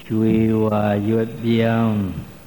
ကျွေဝါရွက်ပြောင်း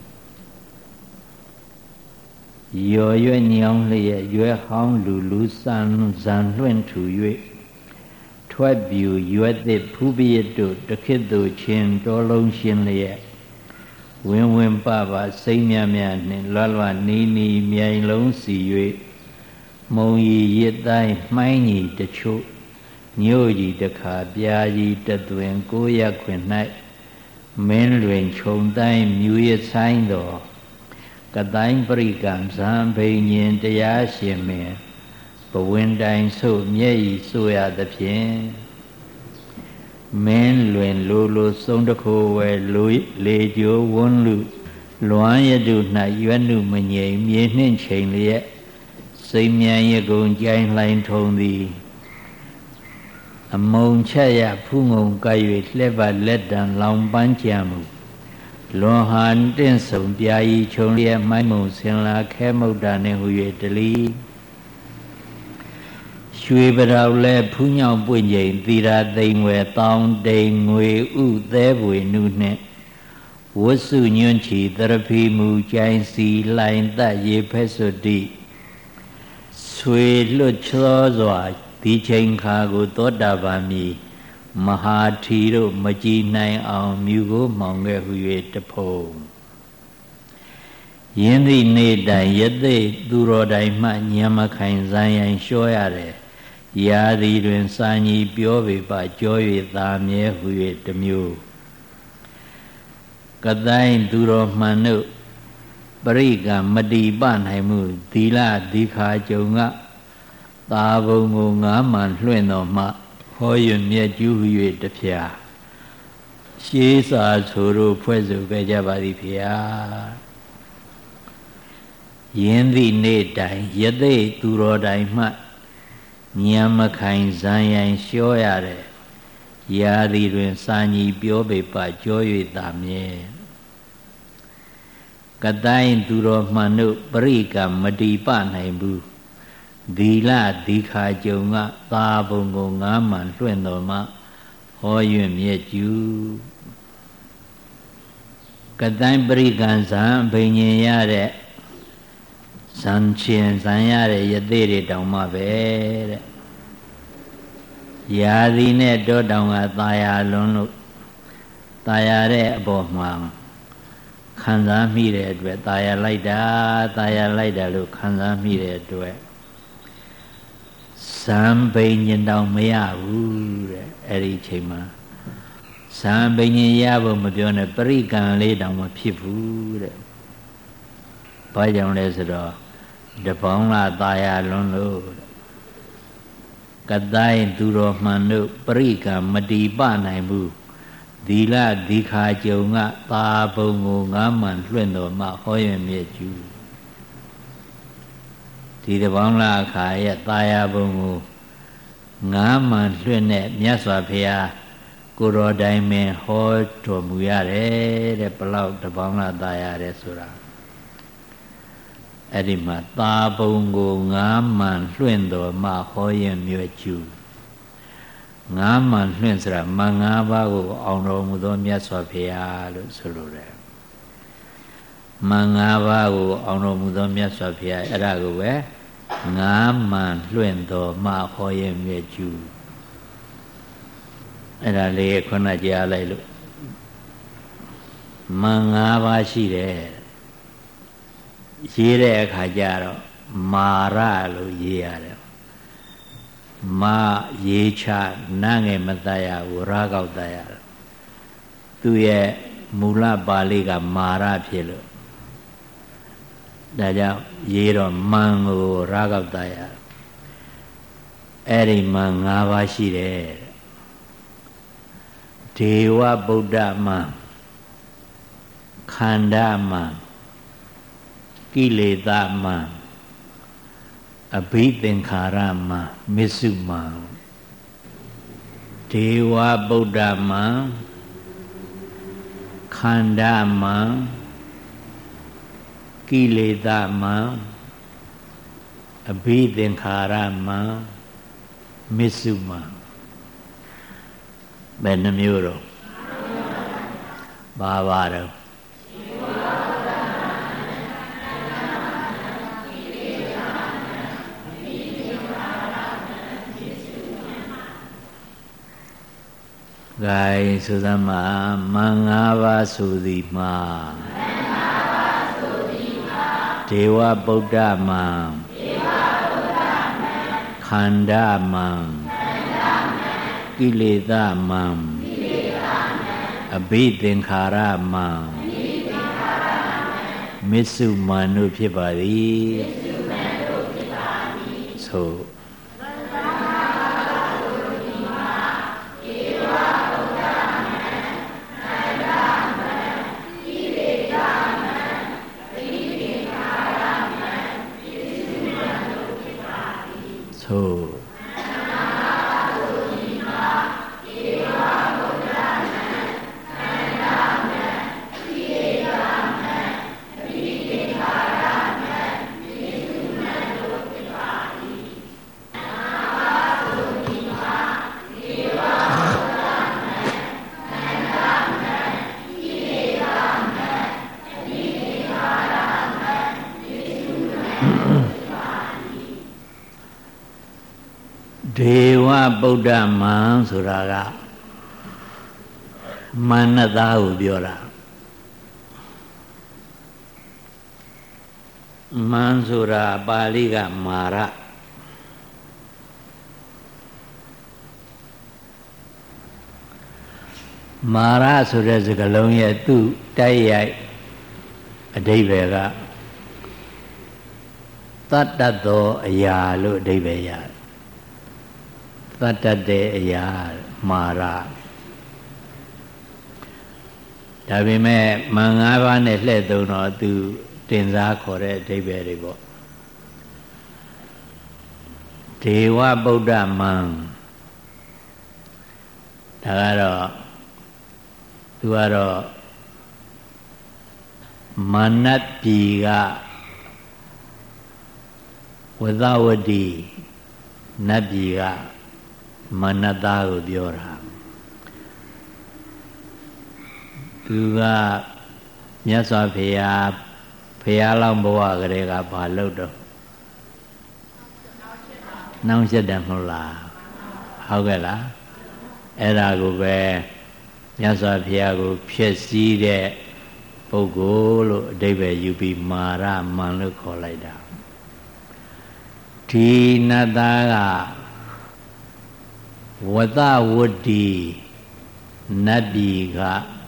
ရော်ရွက်ညောင်းလျက်ရွက်ဟောင်းလူစံလွင့်ထူ၍ထွက်ပြူရွက်သစ်ဖူးပြည့်တို့တခိတ်တို့ချင်းတော်လုံးရှင်းလျက်ဝင်းပစိမ့်မြနှင့်လွနီးမြိုင်လုံးစီ၍မုံရီရစ်တိုင်းမှိုင်းကြီးတချို့ညို့ကြီးတခါပြာကြီးတသွင်ကိုရခွင်၌မင်းလွင်ခြုံတိုင်းမြူရဆိုင်တော်ကတိုင်းပရိကံဇံဘိညင်တရားရှင်မင်းဘဝင်းတိုင်းဆို့မျက်ရည်ဆိုရသဖြင့်မင်းလွင်လိုစုံတခိုးဝဲလေကျိုးဝန်းလူလွမ်းရတု၌ရွက်နုမငြိမ်မြေနှင့်ချိန်လျက်စိမ်မြန်ရကုန်ကြိုင်လှိုင်ထုံသည်အမုံချက်ရဖူးငုံကပ်၍လှက်ပါလက်တံလောင်ပန်းကြံမှုလွန်ဟန်တင့်ဆုံပြာဤခြုံလျက်မိုင်းမုံဆင်လာခဲမုတ်တာနှင့်ဟူ၍တလီရွှေပတောက်လဲဖူးညောင်ပွင့်ကျိန်သီရာသိမ်ဝဲတောင်းတိမ်ငွေဥသဲပွေနုနှင့်ဝတ်စုညွန့်ချီသရဖီမူကြိုင်စီလှိုင်သက်ရေဖက်စွတိဆွေလွတ်ချောစွာဒီချိန်ခါကိုသောတာပန်မီမဟာထီတို့မကြည်နိုင်အောင်မြူကိုမှောင်ခဲ့ဟူ၍တဖုံယင်းသည့်နေ့တိုင်ယသိသူတော်တိုင်မှညံမခိုင်ဇံရိုင်လျှောရတယ်ရာသည်တွင်စာညီပြောပေပကြော၍သာမြဲဟူ၍တမျိုးကတိုင်းသူတော်မှန်တို့ပရိကမတိပနိုင်မှုသီလသီခာကြုံကသာဘုံကိုငါးမှန်လွှင့်တော်မှဟော၍မြတ်ကျူးဟူ၍တဖြာရှေးစာဆိုတို့ဖွဲ့စုခဲ့ကြပါသည်ဖေဟာယင်းသည့်နေ့တိုင်ယသိသူတော်တိုင်မှညံမခိုင်ဇံရိုင်လျှောရတဲ့ရာသည်တွင်စာညီပြောပေပကြော၍သာမြဲကတိုင်းသူတော်မှန်တို့ပရိကမတိပနိုင်ဘူးသီလသီခာကြုံကသာဘုံကိုငါးမှန်လွှင့်တော်မှဟော၍မြဲကျူကတိုင်းပရိကံဇံဘိညာရတဲ့ဇံချင်းဇံရတဲ့ယသိတွေတောင်မှပဲတဲ့ရာသီနဲ့တောတောင်ကตายာလွန်းလို့ตายာတဲ့အပေါ်မှာခံစားမိတဲ့အတွက်ตายာလိုက်တာလို့ခံစားမိတဲ့အတွက်ဇံဘိညာတောင်မရဘူးတဲ့အဲ့ဒီအချိန်မှာဇံဘိညာရဖို့မပြောနဲ့ပရိကံလေးတောင်မဖြစ်ဘူးတဲ့ဘာကြောင့်လဲဆိုတော့တပေါင်းလာตายာလွန်းလို့ကတိုင်းသူတော်မှန်တို့ပရိကံမတိပနိုင်ဘူးသီလသီခာကြုံကသာဘုံကိုငါးမှန်လွှင့်တော်မှဟောရမြဲကျူဒီတပေါင်းလာအခါရဲ့ตายာဘုံကိုငါးမှန်လွှင့်တဲ့မြတ်စွာဘုရားကိုယ်တော်တိုင်ပင်ဟောတော်မူရတယ်တဲ့ဘလောက်တပေါင်းလာตายရတယ်ဆိုတာအဲ့ဒီမှာသာဘုံကိုငါးမှန်လွှင့်တော်မှဟောရင်မြဲကျူငါးမှန်လွှင့်ဆိုတာမင်္ဂပါးကိုအောင်တော်မူသောမြတ်စွာဘုရားလို့ဆိုလိုတယ်မင်္ဂပါးကိုအောင်တော်မူသောမြတ်စွာဘုရားအဲ့ဒါကိုပဲငါးမှန်လွှင့်တော်မှဟောရင်မြဲကျူအဲ့ဒါလေးခုနကြားလိုက်လို့မင်္ဂပါးရှိတယ်ရေးတဲ့အခါကျတော့မာရလို့ရေးရတယ်မာရေးချနာငယ်မတတ်ရဘူးရာကောက်တတ်ရသူရဲ့မူလပါဠိကမာရဖြစ်လို့ဒါကြောင့်ရေးတော့မန်ကိုရာကောက်တတ်ရအဲ့ဒီမန်၅ပါးရှိတယ်ဒေဝဗုဒ္ဓမန်ခန္ဓာမန်ကိလေသာမံအဘိသင်္ခါရမံမစ္စုမံဒေဝဗုဒ္ဓမံခန္ဓာမံကိလေသာမံအဘိသင်္ခါရမံမစ္စုမံဘယ်နှမျိုးတော့ဘာပါတော့ဂိုင်းဆိုသမမင်္ဂပါဆိုသည်မှာဒေဝဗုဒ္ဓမံခန္ဓာမံကိလေသာမံအဘိသင်္ခါရမံမစ္စုမံတို့ဖြစ်ပါသည်ဆိုဒေဝဗုဒ္ဓမံဆိုတာကမာနသားကိုပြောတာမံဆိုတာပါဠိကမာရမာရဆိုတဲ့စကားလုံးရဲ့သူ့တိုက်ရိုက်အဓိပ္ပာယ်ကသတ္တသောအရာလို့အဓိပ္ပာယ်ရတယ်သတ္တတဲ့အရာမာရဒါပေမဲ့မင်္ဂပါးနဲ့လှည့်သုံးတော့သူတင်စားခေါ်တဲ့အဓိပ္ပာယ်တွေပေါ့ဒေဝဗုဒ္ဓမံဒါကတော့သူကတော့မာနပြည်ကဝသဝတိနတ်ပြည်ကမာနသားကိုပြောတာသူကမြတ်စွာဘုရားလောင်းဘဝကလေးကဘာလုပ်တော့နှောင့်ယှက်တယ်မဟုတ်လားဟုတ်ကဲ့လားအဲ့ဒါကိုပဲမြတ်စွာဘုရားကိုဖျက်ဆီးတဲ့ပုဂ္ဂိုလ်လို့အဓိပ္ပာယ်ယူပြီးမာရမံလို့ခေါ်လိုက်တာဒီနတ်သားကဝသဝတ္တိနတ်ပြည်က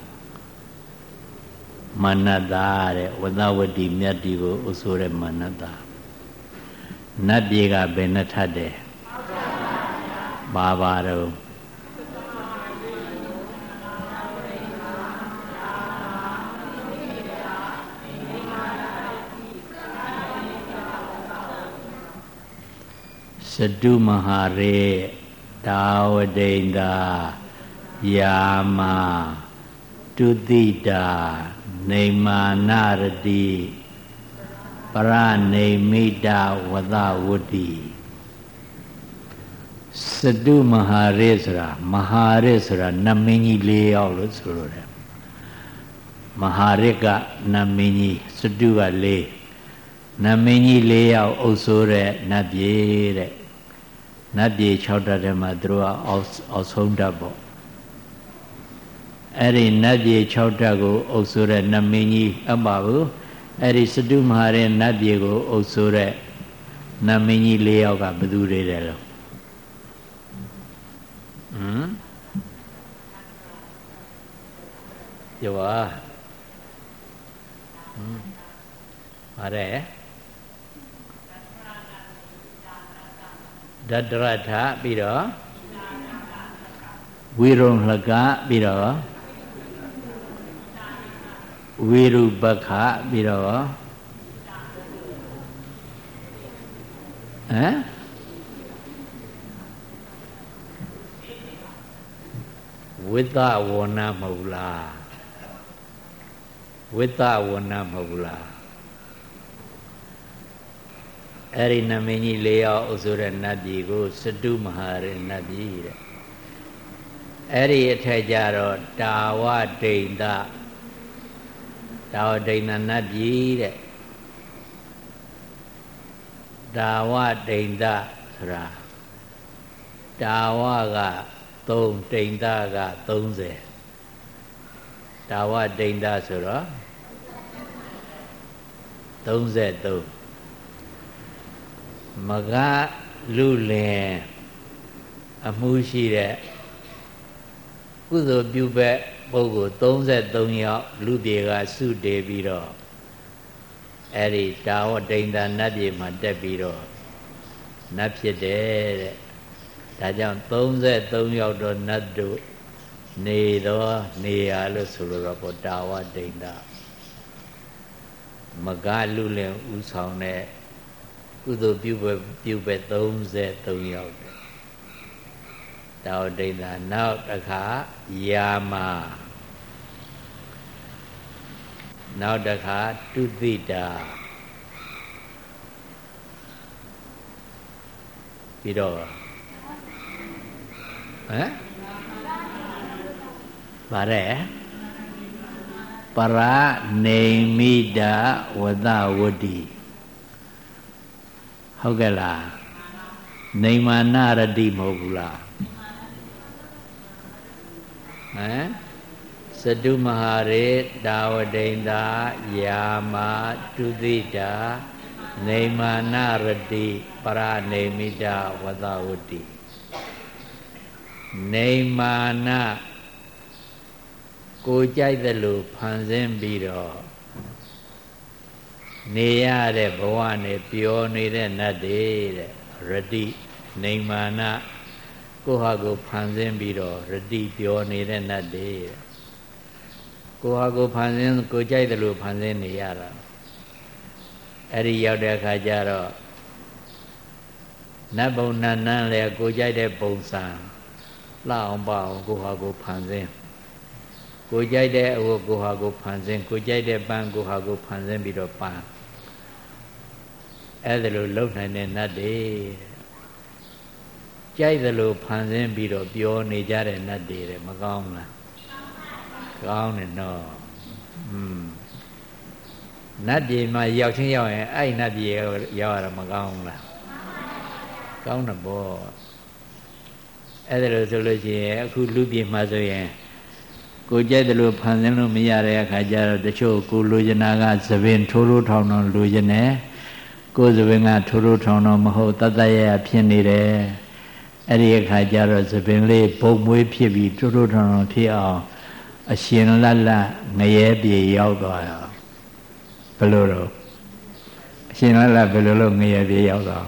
မနတာတဲ့ဝသဝတ္တိမြတ်တီကိုအဆိုးတဲ့မနတာနတ်ပြည်ကဘယ်နှထပ်တယ်ပါပါတော့စတုမဟာရေတာဝတိန္ဒာယာမတုတိတာနေမာနရတိပရနေမိတာဝသဝတ္တိစတုမဟာရေဆိုတာမဟာရေဆိုတာနတ်မင်းကြီး၄ယောက်လို့ဆိုလိုတယ်မဟာရေကနတ်မင်းကြီးစတုက၄နတ်မင်းကြီး၄ယောက်အုပ်စိုးတဲ့နတ်ပြည်တဲ့နတ်ပြည်6ဓာတ်ထဲမှာသူတို့ကအောက်ဆုံးဓာတ်ပေါ့အဲ့ဒီနတ်ပြည်6ဓာတ်ကိုအုပ်စိုးတဲ့နတ်မင်းကြီးအပါဘူးအဲ့ဒီစတုမဟာရေနတ်ပြည်ကိုအုပ်စိုးတဲ့နတ်မင်းကြီး၄ယောက်ကဘယ်သူတွေလဲလို့ပြောပါပါတယ်ဒတရထပြီးတော့ဝိရုံလှကပြီးတော့ဝိရုပခပြီးတော့ဝိသဝဏမဟုတ်လားဝိသဝဏမဟုတ်လားအဲ့ဒီနမင်းကြီး၄ယောက်အုပ်စိုးတဲ့နတ်ပြည်ကိုစတုမဟာရေနတ်ပြည်တဲ့အဲ့ဒီအထက်ကြတော့တာဝဒိန္ဒတာဝဒိဏနတ်ပြည်တဲ့တာဝဒိဏဆိုတာတာဝက3ဒိဏက30တာဝဒိဏဆိုတော့33မကလူလင်အမှုရှိတဲ့ကုသိုလ်ပြုဘက်ပုဂ္ဂိုလ်33ယောက်လူပြေကစုတည်ပြီးတော့အဲ့ဒီတာဝဒိဏနတ်ပြည်မှာတက်ပြီးတော့နတ်ဖြစ်တယ်တဲ့ဒါကြောင့်33ယောက်တော့နတ်တို့နေတော့နေရလို့ဆိုလိုတော့ပေါ့တာဝဒိဏမကလူလင်ဥဆောင်တဲ့ကုသိုလ်ပြုဘက်33ယောက်တာဝဒိဏနောက်တစ်ခါယာမနောက်တစ်ခါတုသိတာပြီးတော့ဗါရဲပရနေမိတာဝဒဝတ္တိဟုတ်ကဲ့လားနေမာနရတိမဟုတ်ဘူးလားစတုမဟာရေတာဝဒိဏယာမတုသိတာနေမာနရတိပရနေမိတာဝဒဝတ္တိနေမာနကိုကြိုက်တယ်လို့ဖန်ဆင်းပြီးတော့နေရတဲ့ဘဝနဲ့ပျော်နေတဲ့နတ်တွေတဲ့ရတိနေမာနကိုဟာကိုဖန်ဆင်းပြီးတော့ရတိပျော်နေတဲ့နတ်တွေကိုဟာကိုဖန်ဆင်းကိုကြိုက်တယ်လို့ဖန်ဆင်းနေရတာအဲ့ဒီရောက်တဲ့အခါကျတော့နတ်ဘုံနတ်နန်းလေကိုကြိုက်တဲ့ပုံစံလှအောင်ပအောင်ကိုဟာကိုဖန်ဆင်းကိုကြိုက်တဲ့အဝတ်ကိုဟာကိုဖန်ဆင်းကိုကြိုက်တဲ့ပန်းကိုဟာကိုဖန်ဆင်းပြီးတော့ပန်းအဲ့ဒါလိုလုံနိုင်တဲ့နတ်တွေကြိုက်သလိုဖန်ဆင်းပြီးတော့ပျော်နေကြတဲ့နတ်တွေတဲ့မကောင်းလားကောင်းတယ်နော်နတ်ပြည်မှာရောက်ချင်းရောက်ရင်အဲ့နတ်ပြည်ရောက်ရတာမကောင်းလားကောင်းတယ်ပေါ့အဲ့ဒါလို့ဆိုလို့ရှိရင်အခုလူပြည်မှာဆိုရင်ကိုကြိုက်တယ်လို့ဖန်ဆင်းလို့မရတဲ့အခါကျတော့တချို့ကိုလိုချင်တာကသပင်ထိုးထိုးထောင်ထောင်လိုချင်တယ်ကိုသပင်ကထိုးထိုးထောင်ထောင်မဟုတ်တတ်တတ်ရရဖြစ်နေတယ်အဲ့ဒီအခါကျတော့သပင်လေးဘုံမွေးဖြစ်ပြီးထိုးထိုးထောင်ထောင်ဖြစ်အောင်အရှင်လတ်လတ်ငရဲပြေရောက်သွားတာဘယ်လိုတော့အရှင်လတ်လတ်ဘယ်လိုလုပ်ငရဲပြေရောက်သွား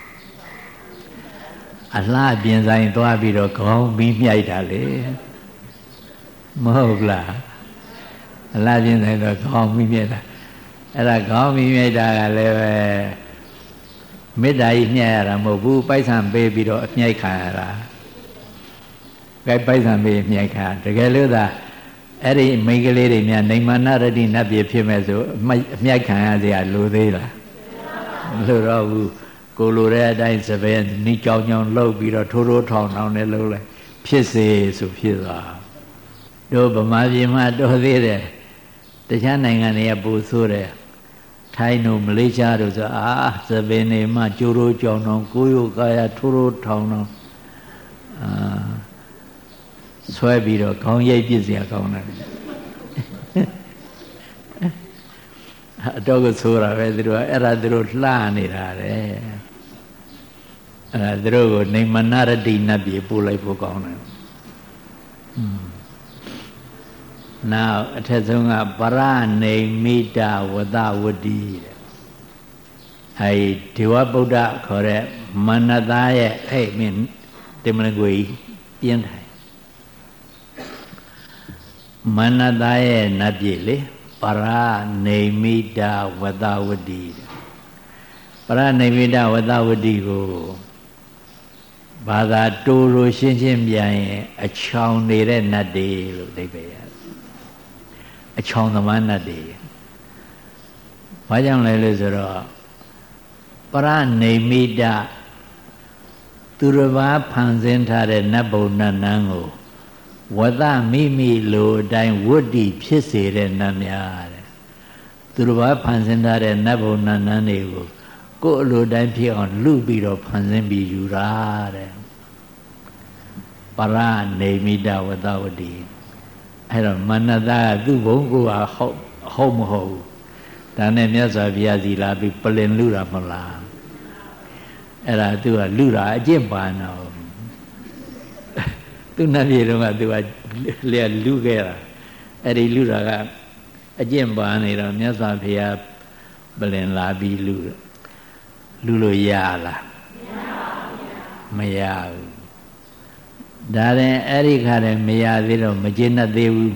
အလှပြင်ဆိုင်သွားပြီးတော့ခေါင်းပြီးမြိုက်တာလေမဟုတ်လားအလှပြင်ဆိုင်တော့ခေါင်းပြီးမြိုက်တာအဲ့ဒါခေါင်းပြီးမြိုက်တာကလည်းပဲမေတ္တာကြီးညှက်ရတာမဟုတ်ဘူးပိုက်ဆံပေးပြီးတော့အမြိုက်ခံရတာကဲပိုက်ဆံပေးအမြိုက်ခံတကယ်လို့သာအဲ့ဒီမိန်းကလေးတွေများနေမာနရတိနတ်ပြည်ဖြစ်မဲ့ဆိုအမြိုက်ခံရစရာလိုသေးလားမလိုတော့ဘူးကိုလိုတဲ့အတိုင်းစပယ်နီးကြောင်ကြောင်လှုပ်ပြီးတော့ထိုးထိုးထောင်ထောင်နဲ့လှုပ်လိုက်ဖြစ်စေဆိုဖြစ်သွားတို့ဗမာပြည်မှာတော်သေးတယ်တခြားနိုင်ငံတွေကပူဆိုးတယ်ထိုင်းတို့မလေးရှားတို့ဆိုစပယ်နေမှကျိုးထိုးကြောင်ထောင်ကိုယ်ရိုးကာယထိုးထိုးထောင်ထောင်ဆွဲပြီးတော့ခေါင်းရိပ်ပြစ်စရာကောင်းတယ်အတော့ကိုဆိုးတာပဲသူတို့အဲ့ဒါသူတို့လှနေတာတဲ့အဲ့ဒါသူတို့ကိုနေမနာရတိနတ်ပြေပို့လိုက်ဖို့ကောင်းတယ်နောက်အထက်ဆုံးကပရနေမိတာဝဒဝတ္တိတဲ့အဲဒီဒေဝဗုဒ္ဓခေါ်တဲ့မနသားရဲ့အဲ့မင်းတင်မလကွေပြင်းထိုင်မနသားရဲ့နတ်ပြည်လေပရနေမိတာဝဒဝတ္တိပရနေမိတာဝဒဝတ္တိကိုဘာသာတူလို့ရှင်းရှင်းပြန်ရင်အချောင်နေတဲ့နတ်တွေလို့အဓိပ္ပာယ်ရတယ်အချောင်သမားနတ်တွေဘာကြောင့်လဲလို့ဆိုတော့ပရနေမိတာသူတစ်ပါးဖန်ဆင်းထားတဲ့နတ်ဘုံနတ်နန်းကိုဝဒမိမိလိုအတိုင်းဝတ္တိဖြစ်စေတဲ့နတ်များတဲ့သူတော်ဘာဖန်ဆင်းထားတဲ့နတ်ဘုံနတ်နန်းတွေကိုကိုယ်အလိုတိုင်းဖြစ်အောင်လူပြီးတော့ဖန်ဆင်းပြီးယူတာတဲ့ပရနေမိတဝတ္တဝတိအဲ့တော့မနတကသူ့ဘုံကိုဟုတ်မဟုတ်ဒါနဲ့မြတ်စွာဘုရားစီလာပြီးပလင်လူတာမဟုတ်လားအဲ့ဒါသူကလူတာအကျင့်ပါတော့သူနတ်ပြည်တော့ကသူကလျက်လူခဲ့တာအဲ့ဒီလူတာကအကျင့်ပါနေတော့မြတ်စွာဘုရားပလင်လာပြီးလူလို့ရလားမရဘူးဒါရင်အဲ့ဒီခါတည်းမရသေးတော့မကျေနပ်သေးဘူး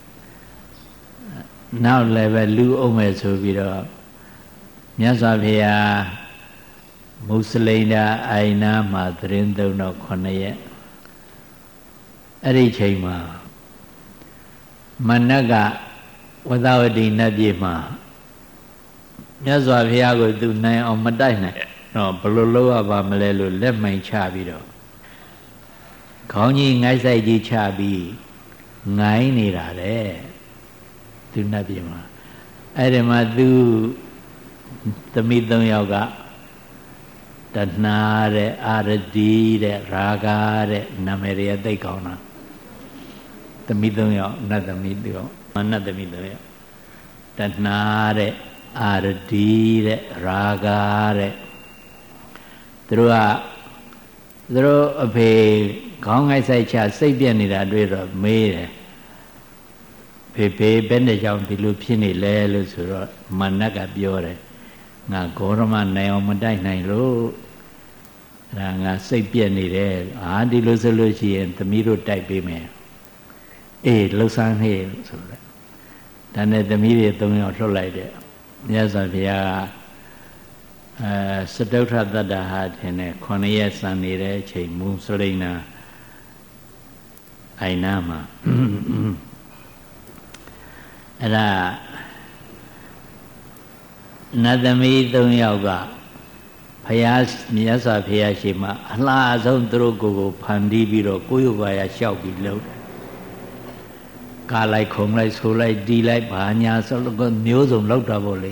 နောက်လည်းပဲလူအောင်မဲ့ဆိုပြီးတော့မြတ်စွာဘုရားမုစလိန်ဒါအိုင်နာမှာသတင်းသုံးတော့9ရက်အဲ့ဒီချိန်မှာမနက်ကဝတ္တဝတိနတ်ပြည်မှာမြတ်စွာဘုရားကိုသူနိုင်အောင်မတိုက်နိုင်တော့ဘယ်လိုလုပ်ရပါမလဲလို့လက်မှန်ချပြီးတော့ခေါင်းကြီးငိုက်ဆိုင်ကြီးချပြီးငိုင်းနေတာလေသူနတ်ပြည်မှာအဲ့ဒီမှာသူသမီး3ယောက်ကတဏှာတဲ့အာရတိတဲ့ရာဂတဲ့နာမည်တွေသိကောင်းတာသမီး3ယောက်နတ်သမီး3ယောက်နတ်သမီး3ယောက်တဏှာတဲ့အာရတိတဲ့ရာဂတဲ့သူတို့အဖေခေါင်းငိုက်ဆိုင်ချစိတ်ပြက်နေတာတွေ့တော့မေးတယ်ဖေဘယ်နဲ့ကြောင့်ဒီလိုဖြစ်နေလဲလို့ဆိုတော့မနက်ကပြောတယ်ငါဂေါရမနိုင်အောင်မတိုက်နိုင်လို့ဒါငါစိတ်ပြက်နေတယ်ဒီလိုဆိုလို့ရှိရင်သမီးတို့တိုက်ပေးမယ်အေးလှုပ်ဆန်းဟေးဆိုတော့ဒါနဲ့သမီးတွေ3ယောက်ထုတ်လိုက်တယ်မြတ်စွာဘုရားစတုထသတ္တဟာထင်တယ်9ရက်စံနေတဲ့အချိန်မုစလိန်နာအိုင်နာမှာအဲ့ဒါနတ်သမီး3ယောက်ကဘုရားမြတ်စွာဘုရားရှိမှအလားဆုံးသူတို့ကိုဖန်တီးပြီးတော့ကိုယ်ရွာရလျှောက်ပြီးလုပ်တယ်ကားလိုက်ခုံလိုက်ဆိုလိုက်တီးလိုက်ဘာညာဆိုလို့မျိုးစုံလောက်တာပေါ့လေ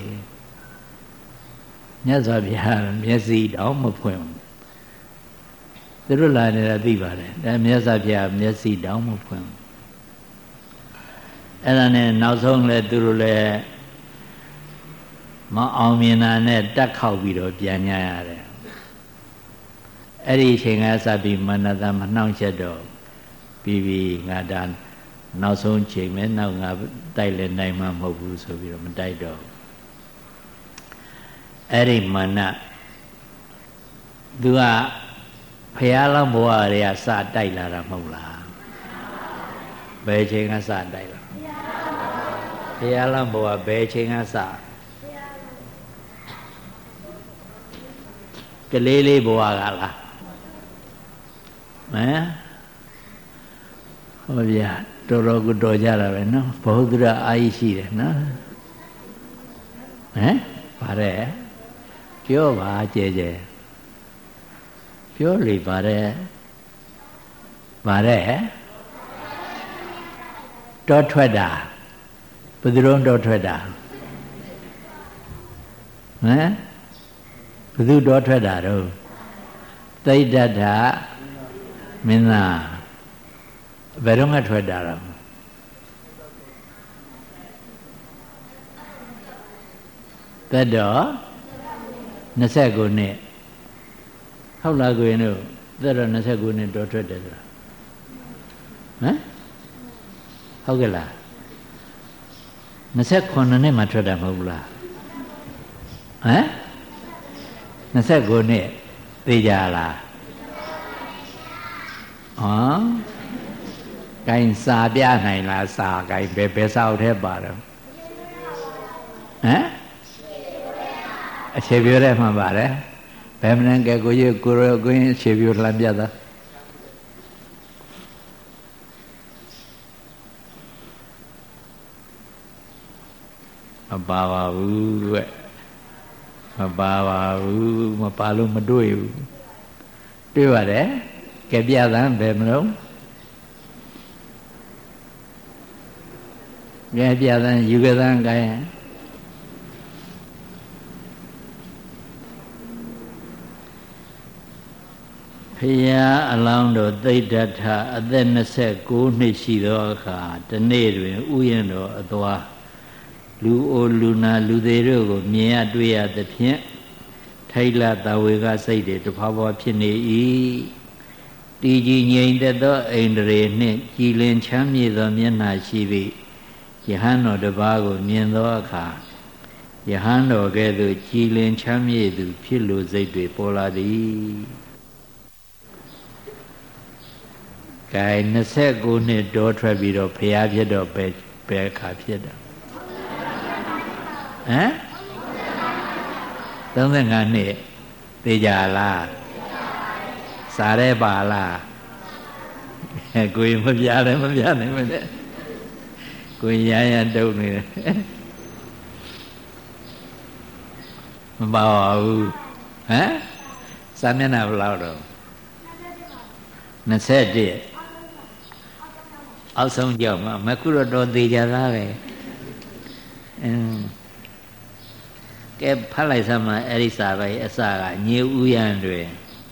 မြတ်စွာဘုရားမျက်စိတောင်မဖွင့်ဘူးသူတို့လာနေတာသိပါတယ်ဒါမြတ်စွာဘုရားမျက်စိတောင်မဖွင့်ဘူးအဲ့ဒါနဲ့နောက်ဆုံးလဲသူတို့လည်းမအောင်မြင်တာနဲ့တက်ခောက်ပြီးတော့ပြန်ညရတယ်အဲ့ဒီအချိန်ကစပြီးမနတမနှောင့်ချက်တော့ပြီးငါဒါနောက်ဆုံးချိန်မဲ့နောက်ငါတိုက်လဲနိုင်မှာမဟုတ်ဘူးဆိုပြီးတော့မတိုက်တော့အဲ့ဒီမနသူကဖះလောင်းဘဝတွေကစတိုက်လာတာမဟုတ်လားဘယ်ချိန်ကစတိုက်လာဖះလောင်းဘဝဘယ်ချိန်ကစကလေးဘဝကလားဟမ်ဟောဗျာတော်တော်ကိုတော်ကြတာပဲနော်ဘုဒ္ဓရအာယိရှိတယ်နော်ဟမ်ပါတယ်ပြောပါကြဲကြဲပြောလေပါတယ်တောထွက်တာဘယ်သူတော့တောထွက်တာဟမ်ဘယ်သူတောထွက်တာတော့သိတ္တထမင်းသားဘယ်တော့မှထွက်တာတော့သက်တော့29နှစ်ဟုတ်လားကိုရင်တို့သက်တော့29နှစ်တော့ထွက်တယ်ဆိုတာဟမ်ဟုတ်ကဲ့လား29နှစ်မှထွက်တာမဟုတ်ဘူးလားဟမ်29နှစ်သိကြလားဟမ်ကိုင်းစာပြနိုင်လားစာကိုင်းဘယ်စာအုပ်ထဲပါတော့ဟမ်အခြေပြောတဲ့မှပါတယ်ဘယ်မနကဲကိုကြီးကိုရောကိုင်းအခြေပြောလှမ်းပြတာမပါပါဘူးကွမပါပါဘူးမပါလို့မတွေ့ဘူးတွေ့ပါတယ်ကဲပြသမ်းဘယ်မလို့ကဲပြသမ်းယူကသမ်းကိုင်းယားအလောင်းတော်သိဒ္ဓထအသက်29နှစ်ရှိသောအခါတနေ့တွင်ဥယျာဉ်တော်အသွားလူအိုလူနာလူသေးတို့ကိုမြင်ရတွေ့ရသဖြင့်ထိုက်လတဝေကစိတ်တွေတဖွာဖွာဖြစ်နေ၏တည်ကြည်ငြိမ်သက်သောအိန္ဒြေနှင့်ကြည်လင်ချမ်းမြေ့သောမျက်နှာရှိပြီးယဟန်တော်တစ်ပါးကိုမြင်သောအခါယဟန်တော်ကဲ့သို့ကြည်လင်ချမ်းမြေ့သူဖြစ်လိုစိတ်တွေပေါ်လာသည်ကဲ29နှစ်တောထွက်ပြီးတော့ဖျားဖြစ်တော့ဘယ်အခါဖြစ်တာဟမ်35နှစ်သိကြလားစားရဲပါလားကိုယ်မပြလည်းမပြနိုင်မနဲ့ကိုယ်ရရတုံနေတယ်မပါဘူးဟမ်စာမျက်နှာဘယ်လောက်တော့21အောက်ဆုံးကြောက်မှာမခုတော့သေးကြသားပဲကဲဖတ်လိုက်စမ်းမအဲ့ဒီစာပဲအစကညေဥယံတွင်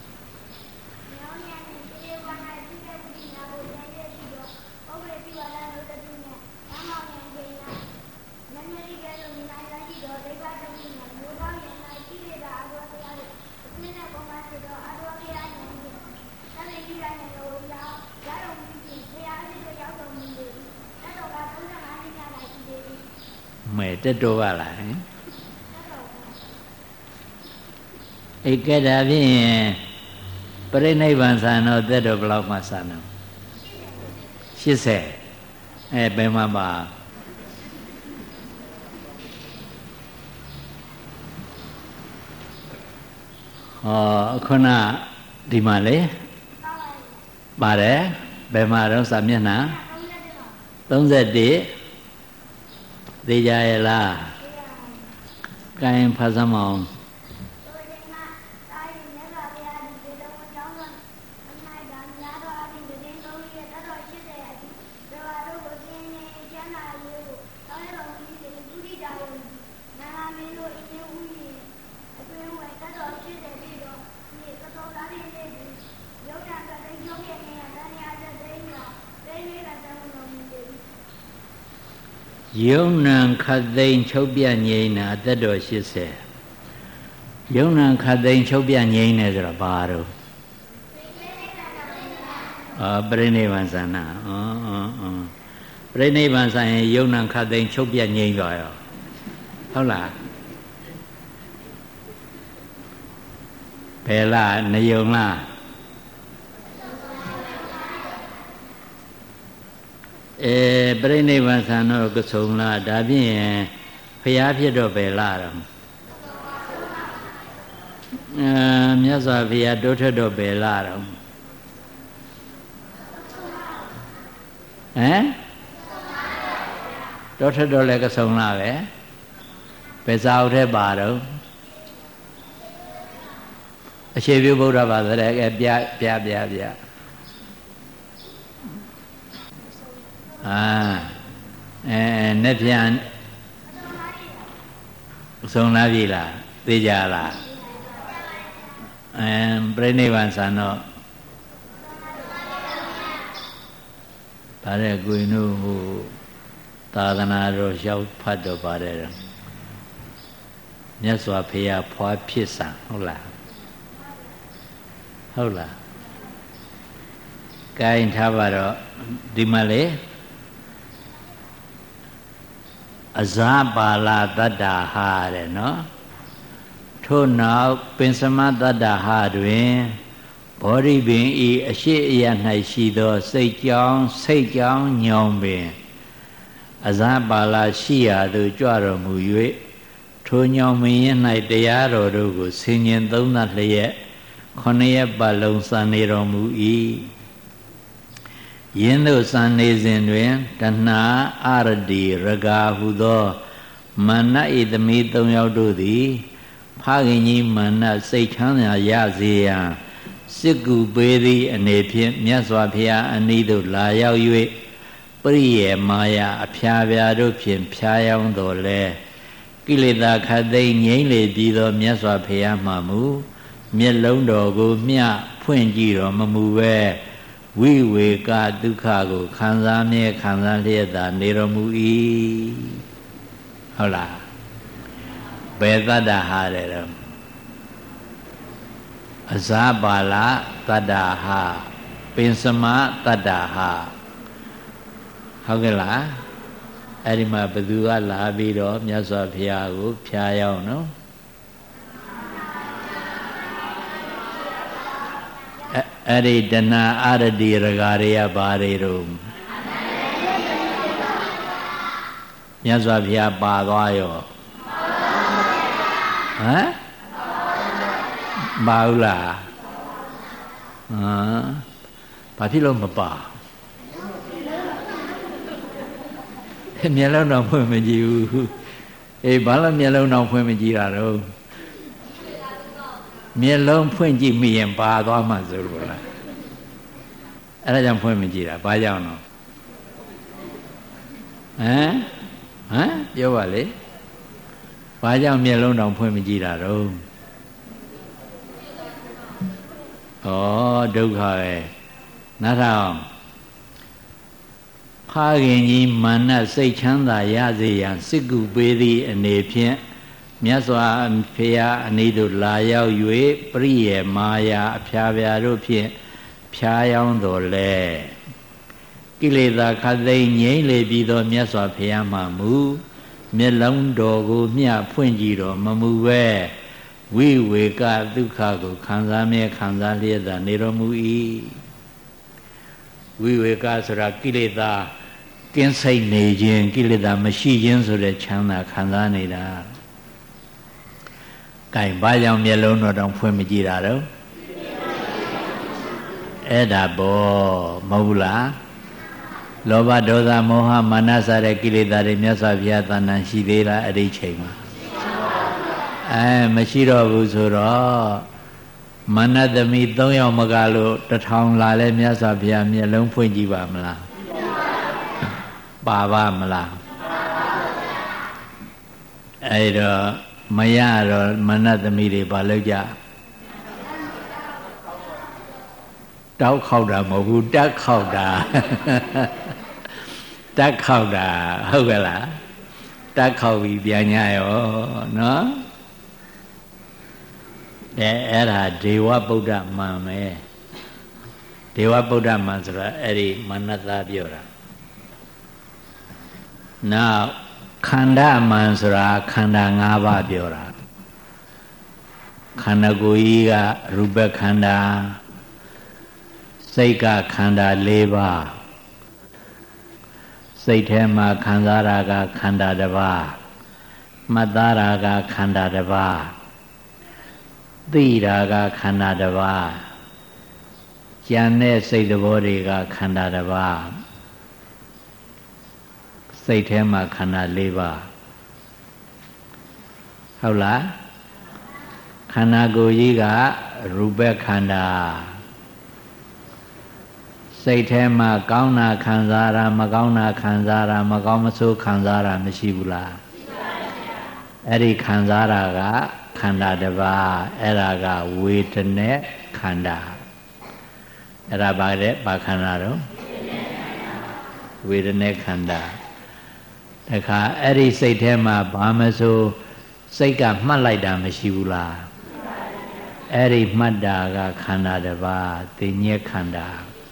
မဲတက်တော့ပါလားဧကဒါဖြင့်ပြိဋိဘံဆန်တော့တက်တော့ဘယ်လောက်မှဆန်တော့80ဘယ်မှာပါခုနဒီမှာလေပါတယ်ဘယ်မှာတော့စာမျက်နှာ31သိကြရဲ့လားကဲဖတ်စမ်းအောင်ယုံနံခတ်သိမ်းချုပ်ပြငြိမ်းတာအသက်တော်80ယုံနံခတ်သိမ်းချုပ်ပြငြိမ်းတယ်ဆိုတော့ဘာတော့ပြိဋိဘံဆန္နာပြိဋိဘံဆန်ရင်ယုံနံခတ်သိမ်းချုပ်ပြငြိမ်းသွားရောဟုတ်လားဘယ်လားနယုံလားပြိဋိဘံဆန်တော့ကဆုံလားဒါဖြင့်ဖျားဖြစ်တော့ဘယ်လားတော့မြတ်စွာဘုရားတိုးထက်တော့ဘယ်လားတော့တိုးထက်တော့လည်းကဆုံလားပဲဘယ်စာအုပ်ထဲပါတော့အခြေပြုဗုဒ္ဓဘာသာတဲ့ပြနဲ့ပြန်ဆုံးလာပြီလားသိကြလားပြိဋိဘံဆန်တော့ဗါတဲ့ကိုင်တို့ဟိုသာသနာတော်ရောက်ဖတ်တော့ပါတယ်မြတ်စွာဘုရားဖွာဖြစ်ဆံဟုတ်လားကိုင်ထားပါတော့ဒီမှာလေအဇာပါဠတတ္တဟာတဲ့နော်ထို့နောက်ပင်စမတတ္တဟာတွင်ဘောဓိပင်ဤအရှိအယ၌ရှိသောစိတ်ကြောင်းညောင်ပင်အဇာပါဠရှိရာသို့ကြွတော်မူ၍ထိုညောင်ပင်၌တရားတော်တို့ကိုဆင်ញင်သုံးသပ်လျက်9 ရက်ပတ်လုံးစံနေတော်မူ၏ယင်းသို့စံနေစဉ်တွင်တဏှာအရတိရဂါဟုသောမာနဤသမီး3ယောက်တို့သည်ဖခင်ကြီးမာနစိတ်ချမ်းသာရစေရန်စစ်ကူပေးသည့်အနေဖြင့်မြတ်စွာဘုရားအနီးသို့လာရောက်၍ပရိယေမာယအဖျားပြားတို့ဖြင့်ဖျားယောင်းတော်လဲကိလေသာခတ်သိမ်းငြိမ့်လေပြီးသောမြတ်စွာဘုရားမှမူမျက်လုံးတော်ကိုမျှဖဖွင့်ကြည့်တော့မမူပဲဝိဝေကဒုက္ခကိုခံစားမြဲခံစားလျက်သာနေတော်မူ၏ဟုတ်လားဘယ်တတ္တဟာတဲ့တော့အဇာပါဠတတ္တဟာပင်စမတတ္တဟာဟုတ်ကဲ့လားအဲ့ဒီမှာဘသူကလာပြီးတော့မြတ်စွာဘုရားကိုဖျားရောက်နော်အဲ့ဒီတဏှာအရတိရဂါတွေကဘာတွေတော့မြတ်စွာဘုရားပါသွားရောဟမ်ပါဘူးလားဘာဖြစ်လို့မပါမျက်လုံးတော့ဖွင့်မကြည့်ဘူးအေးဘာလို့မျက်လုံးတော့ဖွင့်မကြည့်တာတော့မျက်လုံးဖွင့်ကြည့်မိရင်ပါသွားမှဆိုလို့လားအဲ့ဒါကြောင့်ဖွင့်မကြည့်တာဘာကြောင့်တော့ဟမ်ပြောပါလေဘာကြောင့်မျက်လုံးတော့ဖွင့်မကြည့်တာတော့ဩဒုက္ခပဲနားထောင်ဖခင်ကြီးမာနစိတ်ချမ်းသာရစေရန်စစ်ကူပေးသည့်အနေဖြင့်မြတ်စွာဘုရားအနိသို့လာရောက်၍ပရိယေမာယာအဖျားပြာတို့ဖြင့်ဖျားယောင်းတော်လဲကိလေသာခတ်သိမ်းငြိမ့်လေပြီးသောမြတ်စွာဘုရားမှမူမျက်လုံးတော်ကိုမျှဖွင့်ကြည့်တော်မမူပဲဝိဝေကဒုက္ခကိုခံစားမြဲခံစားလျက်သာနေတော်မူ၏ဝိဝေကဆိုတာကိလေသာကင်းစိတ်နေခြင်းကိလေသာမရှိခြင်းဆိုတဲ့ချမ်းသာခံစားနေတာကဲဘာကြောင့်မျက်လုံးတော်တောင်ဖွင့်မကြည့်တာတော့အဲ့ဒါပေါ့မဟုတ်လားလောဘဒေါသမောဟမာနစတဲ့ကိလေသာတွေမြတ်စွာဘုရားတဏ္ဍာရှိသေးလားအဲ့ဒီချိန်မှာမရှိတော့ဘူးဆိုတော့မနတသမီး3ယောက်မကလို့1000လာလဲမြတ်စွာဘုရားမျက်လုံးဖွင့်ကြည့်ပါမလားပါပါမလားအဲ့တော့မရတော့မနတသမီးတွေဘာလုပ်ကြတောက်ခောက်တာမဟုတ်ဘူးတက်ခောက်တာတက်ခောက်တာဟုတ်ကဲ့လားတက်ခောက်ပြီးပြန်ညရောနော်အဲ့ဒါဒေဝဗုဒ္ဓမံပဲဒေဝဗုဒ္ဓမံဆိုတာအဲ့ဒီမနတပြောတာနောက်ခန္ဓာမံဆိုတာခန္ဓာ၅ပါးပြောတာခန္ဓာကိုယ်ကြီးကရူပခန္ဓာစိတ်ကခန္ဓာ၄ပါးစိတ်ထဲမှာခံစားတာကခန္ဓာတစ်ပါးမှတ်သားတာကခန္ဓာတစ်ပါးသိတာကခန္ဓာတစ်ပါးကြံတဲ့စိတ်သဘောတွေကခန္ဓာတစ်ပါးစိတ်ထဲမှာခန္ဓာ၄ပါးဟုတ်လားခန္ဓာကိုယ်ကြီးကရူပခန္ဓာစိတ်ထဲမှာကောင်းတာခံစားတာမကောင်းတာခံစားတာမကောင်းမဆိုးခံစားတာမရှိဘူးလားရှိပါရဲ့ဗျာအဲ့ဒီခံစားတာကခန္ဓာတစ်ပါးအဲ့ဒါကဝေဒနာခန္ဓာအဲ့ဒါဘာလဲဘာခန္ဓာတော့ဝေဒနာခန္ဓာတခါအဲ့ဒီစိတ်ထဲမှာဘာမဆိုးစိတ်ကမှတ်လိုက်တာမရှိဘူးလားအဲ့ဒီမှတ်တာကခန္ဓာတစ်ပါးသိဉ္ဇခန္ဓာ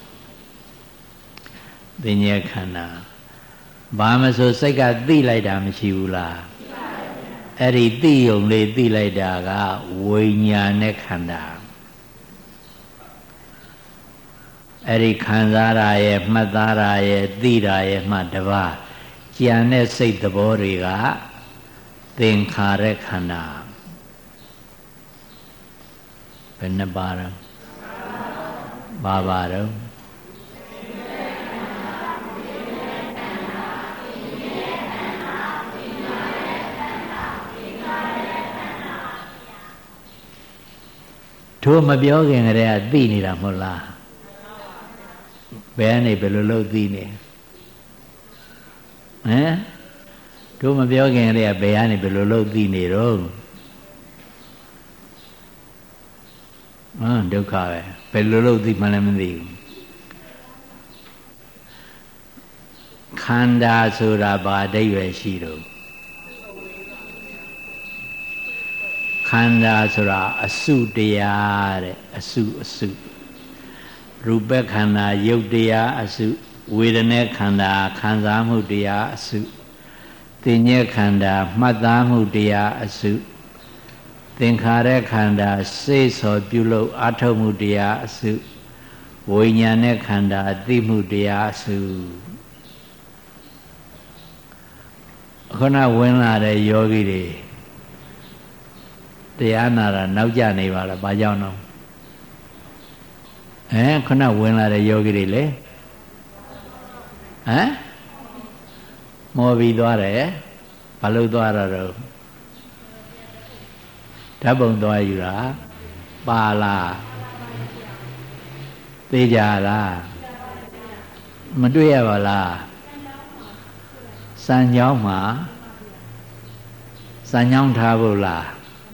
သိဉ္ဇခန္ဓာဘာမဆိုစိတ်ကသိလိုက်တာမရှိဘူးလားအဲ့ဒီသိယုံလေးသိလိုက်တာကဝိညာဉ်နဲ့ခန္ဓာအဲ့ဒီခံစားရရဲ့မှတ်သားရရဲ့သိတာရဲ့မှတပါးကြံတဲ့စိတ်သဘောတွေကသင်္ခါရခန္ဓာဘယ်နှပါတော့ဘာပါတော့တို့မပြောခင်ကတည်းကသိနေတာမဟုတ်လားဘယ်ကနေဘယ်လိုလုပ်သိနေတို့မပြောခင်ကတည်းကဘယ်ကနေဘယ်လိုလုပ်သိနေတော့ဒုက္ခပဲဘယ်လိုလုပ်သိမှလည်းမသိဘူးခန္ဓာဆိုတာဘာအဓိပ္ပာယ်ရှိတော့ခန္ဓာဆိုတာအစုတရားတဲ့အစုရူပခန္ဓာရုပ်တရားအစုဝေဒနာခန္ဓာခံစားမှုတရားအစုသင်္ညေခန္ဓာမှတ်သားမှုတရားအစုသင်္ခါရခန္ဓာစိတ်ဆော်ပြုလုပ်အာထုတ်မှုတရားအစုဝိညာဉ်နဲ့ခန္ဓာသိမှုတရားအစုခုနဝင်လာတဲ့ယောဂီတွေတရားနာတာနောက်ကျနေပါလားဘာကြောင့်တော့ခုနဝင်လာတဲ့ယောဂီတွေလေမောပြီးသွားတယ်ဘာလို့သွားတာတော့ဓာတ်ပုံသွားယူတာပါလားသိကြလားမတွေ့ရပါလားစံကြောင်းမှာစံကြောင်းထားဖို့လား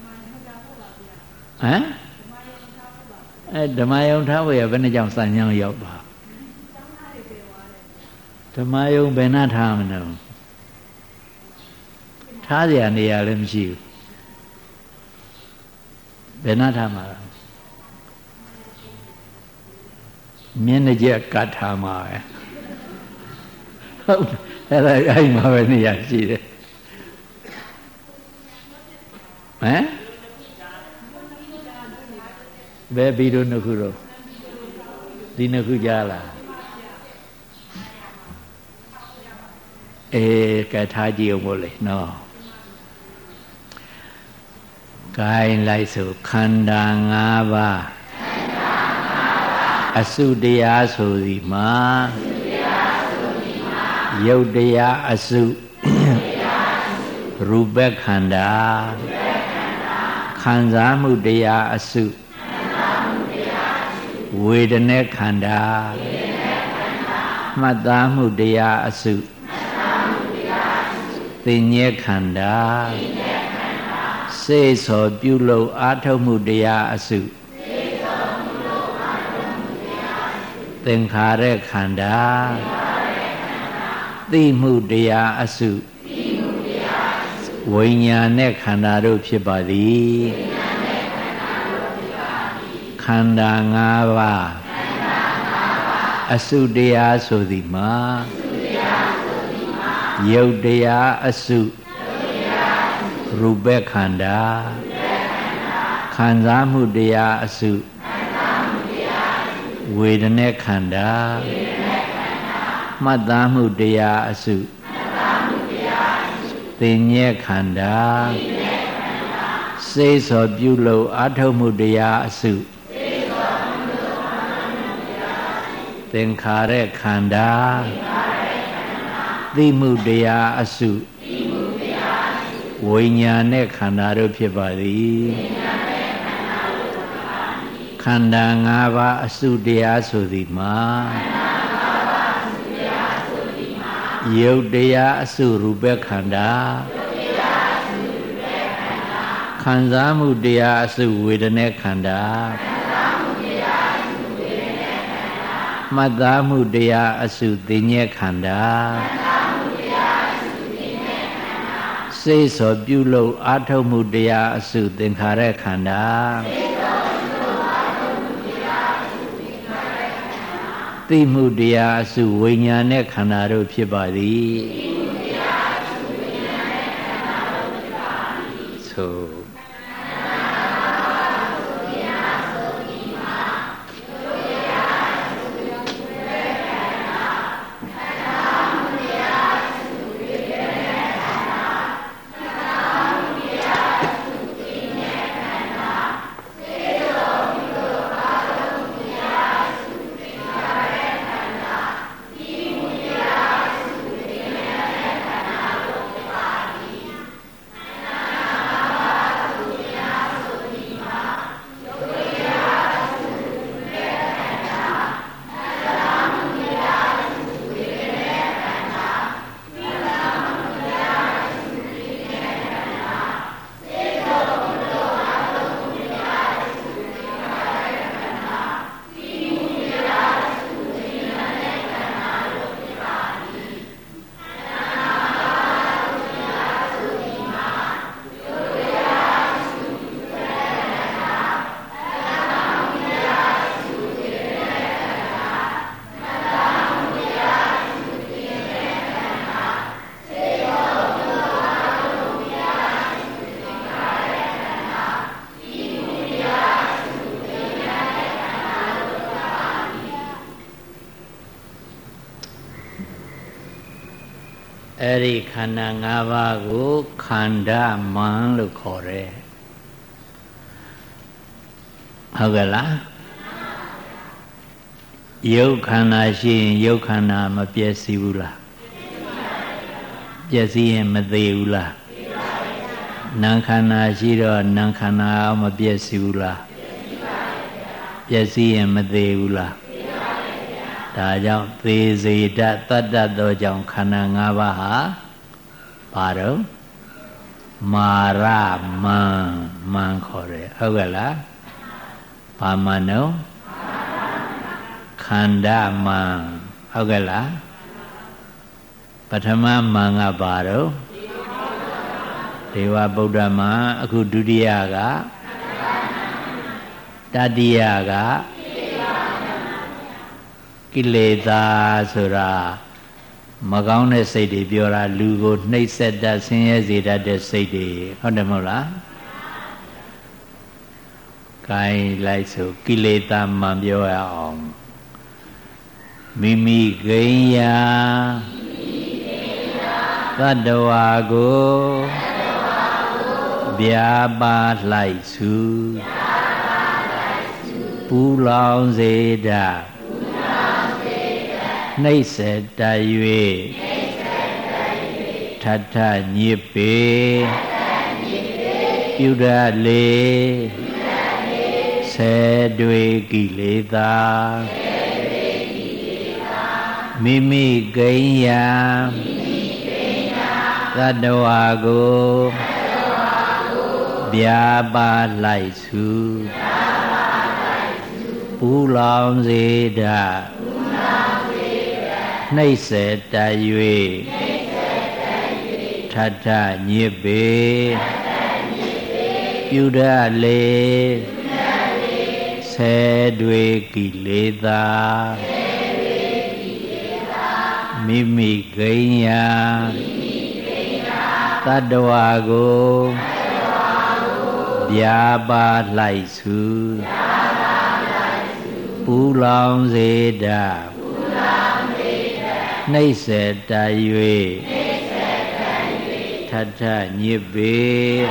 ဓမ္မယုံထားဖို့ရဘယ်နှကြောင့်စံကြောင်းရောက်ပါဓမ္မယုံဘယ်နှထားမလို့ထားเสียနေရလည်းမရှိဘူးဘယ်နှထားမှာလဲမျက်နှာကျက်ကတ်ထားမှာပဲဟုတ်အဲ့မှာပဲနေရရှိတယ်ဘယ်ပြီးတော့နှစ်ခုတော့ဒီနှစ်ခုကြားလားကဲထားကြည့်အောင်မို့လေနော်ဂိုင်းလိုက်ဆိုခန္ဓာ၅ပါးအစုတရားဆိုသည်မှာယုတ်တရားအစုရူပခန္ဓာခံစားမှုတရားအစုဝေဒနာခန္ဓာမှတ်သားမှုတရားအစုသင်္ညေခန္ဓာစေသောပြုလုပ်အာထုတ်မှုတရားအစုသင်္ခါရခန္ဓာသိမှုတရားအစုဝိညာဉ်နဲ့ခန္ဓာတို့ဖြစ်ပါသည်ခန္ဓာ၅ပါးအစုတရားဆိုသည်မှာယုတ်တရားအစုရူပခန္ဓာခံစားမှုတရားအစုဝေဒနာခန္ဓာမှတ်သားမှုတရားအစုသင်္ညေခန္ဓာစိတ်သောပြုလုပ်အာထုတ်မှုတရားအစုသင်္ခါရခန္ဓာသိမှုတရားအစုဝိညာဉ်နဲ့ခန္ဓာတို့ဖြစ်ပါသည်ခန္ဓာ၅ပါးအစုတရားဆိုသည်မှာယုတ်တရားအစုရူပခန္ဓာခံစားမှုတရားအစုဝေဒနာခန္ဓာမှတ်သားမှုတရားအစုသင်္ညေခန္ဓာစိတ်သောပြုလုပ်အာထုတ်မှုတရားအစုသင်္ခါရခန္ဓာသိမှုတရားအစုဝိညာဉ်နဲ့ခန္ဓာတို့ဖြစ်ပါသည်သို့အဲ့ဒီခန္ဓာ၅ပါးကိုခန္ဓာမံလို့ခေါ်တယ်ဟုတ်ကဲ့လားယုတ်ခန္ဓာရှိရင်ယုတ်ခန္ဓာမပျက်စီးဘူးလားပျက်စီးရင်မသေးဘူးလားနာမ်ခန္ဓာရှိတော့နာမ်ခန္ဓာမပျက်စီးဘူးလားပျက်စီးရင်မသေးဘူးလားဒါကြောင့်သေစေတတ်တတ်တတ်သောကြောင့်ခန္ဓာ၅ပါးဟာဘာတော့မာရမံမံခေါ်တယ်ဟုတ်ကဲ့လားဘာမံတော့ခန္ဓာမံဟုတ်ကဲ့လားပထမမံကဘာတော့ဒေဝဗုဒ္ဓမံအခုဒုတိယကတတိယကကိလေသာဆိုတာမကောင်းတဲ့စိတ်တွေပြောတာလူကိုနှိပ်စက်တတ်ဆင်းရဲစေတတ်တဲ့စိတ်တွေဟုတ်တယ်မဟုတ်လားကိုင်းလိုက်ဆိုကိလေသာမှန်ပြောရအောင်မိမိဂိညာသတ္တဝါကိုဗျာပါလိုက်စုပူလောင်စေတတ်နှိမ့်ဆက်တတ်၍ထထညစ်ပေပြုရလေဆယ်တွေကိလေသာမိမိဂိညာသတ္တဝါကိုဗျာပါလိုက်စုပူလောင်စေတတ်နှိမ့်ဆက်တတ်၍ထထညစ်ပေပြုရလေဆယ်တွေကိလေသာမိမိဂိညာသတ္တဝါကိုဗျာပါလိုက်စုပူလောင်စေတတ်နှိမ့်ဆက်တတ်၍ထထညစ်ပေ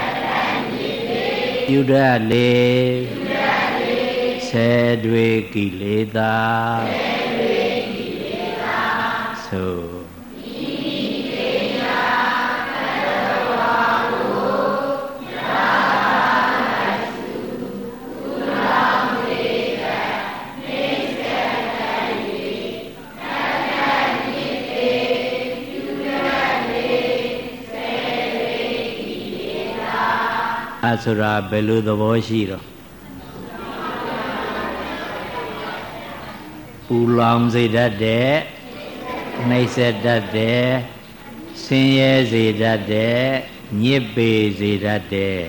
ပြုရလေဆယ်တွေကိလေသာသို့ဆိုတာဘယ်လိုသဘောရှိတော့ပူလောင်စေတတ်တဲ့နှိမ့်ဆက်တတ်တဲ့ဆင်းရဲစေတတ်တဲ့ညစ်ပေစေတတ်တဲ့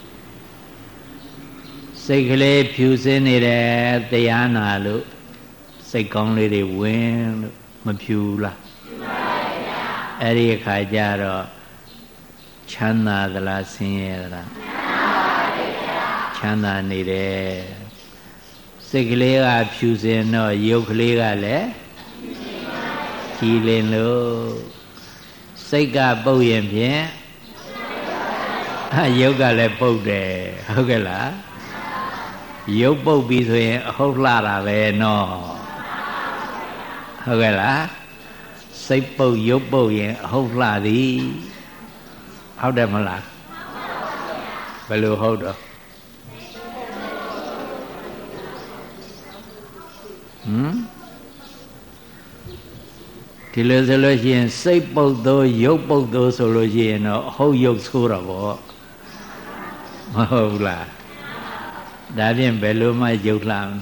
စိတ်ကလေးဖြူစင်းနေတဲ့တရားနာလို့စိတ်ကောင်းလေးတွေဝင်လို့မဖြူလားအဲ့ဒီအခါကျတော့ချမ်းသာသလားဆင်းရဲသလားချမ်းသာနေတယ်စိတ်ကလေးကဖြူစင်တော့ရုပ်ကလေးကလည်းကြည်လင်လို့စိတ်ကပုတ်ရင်ဖြင့်ရုပ်ကလည်းပုတ်တယ်ဟုတ်ကဲ့လားရုပ်ပုတ်ပြီဆိုရင်အဟုတ်လှတာပဲနော်ဟုတ်ကဲ့လားစိတ်ပုတ်ရုပ်ပုတ်ရင်အဟုတ်လှသည်ဟုတ်တယ်မလားဘယ်လိုဟုတ်တော့ဒီလိုဆိုလို့ရှိရင်စိတ်ပုတ်သောရုပ်ပုတ်သောဆိုလို့ရှိရင်တော့ဟုတ်ရုပ်ဆိုးတော့ဗောမဟုတ်လားဒါဖြင့်ဘယ်လိုမှရုပ်လှမ်း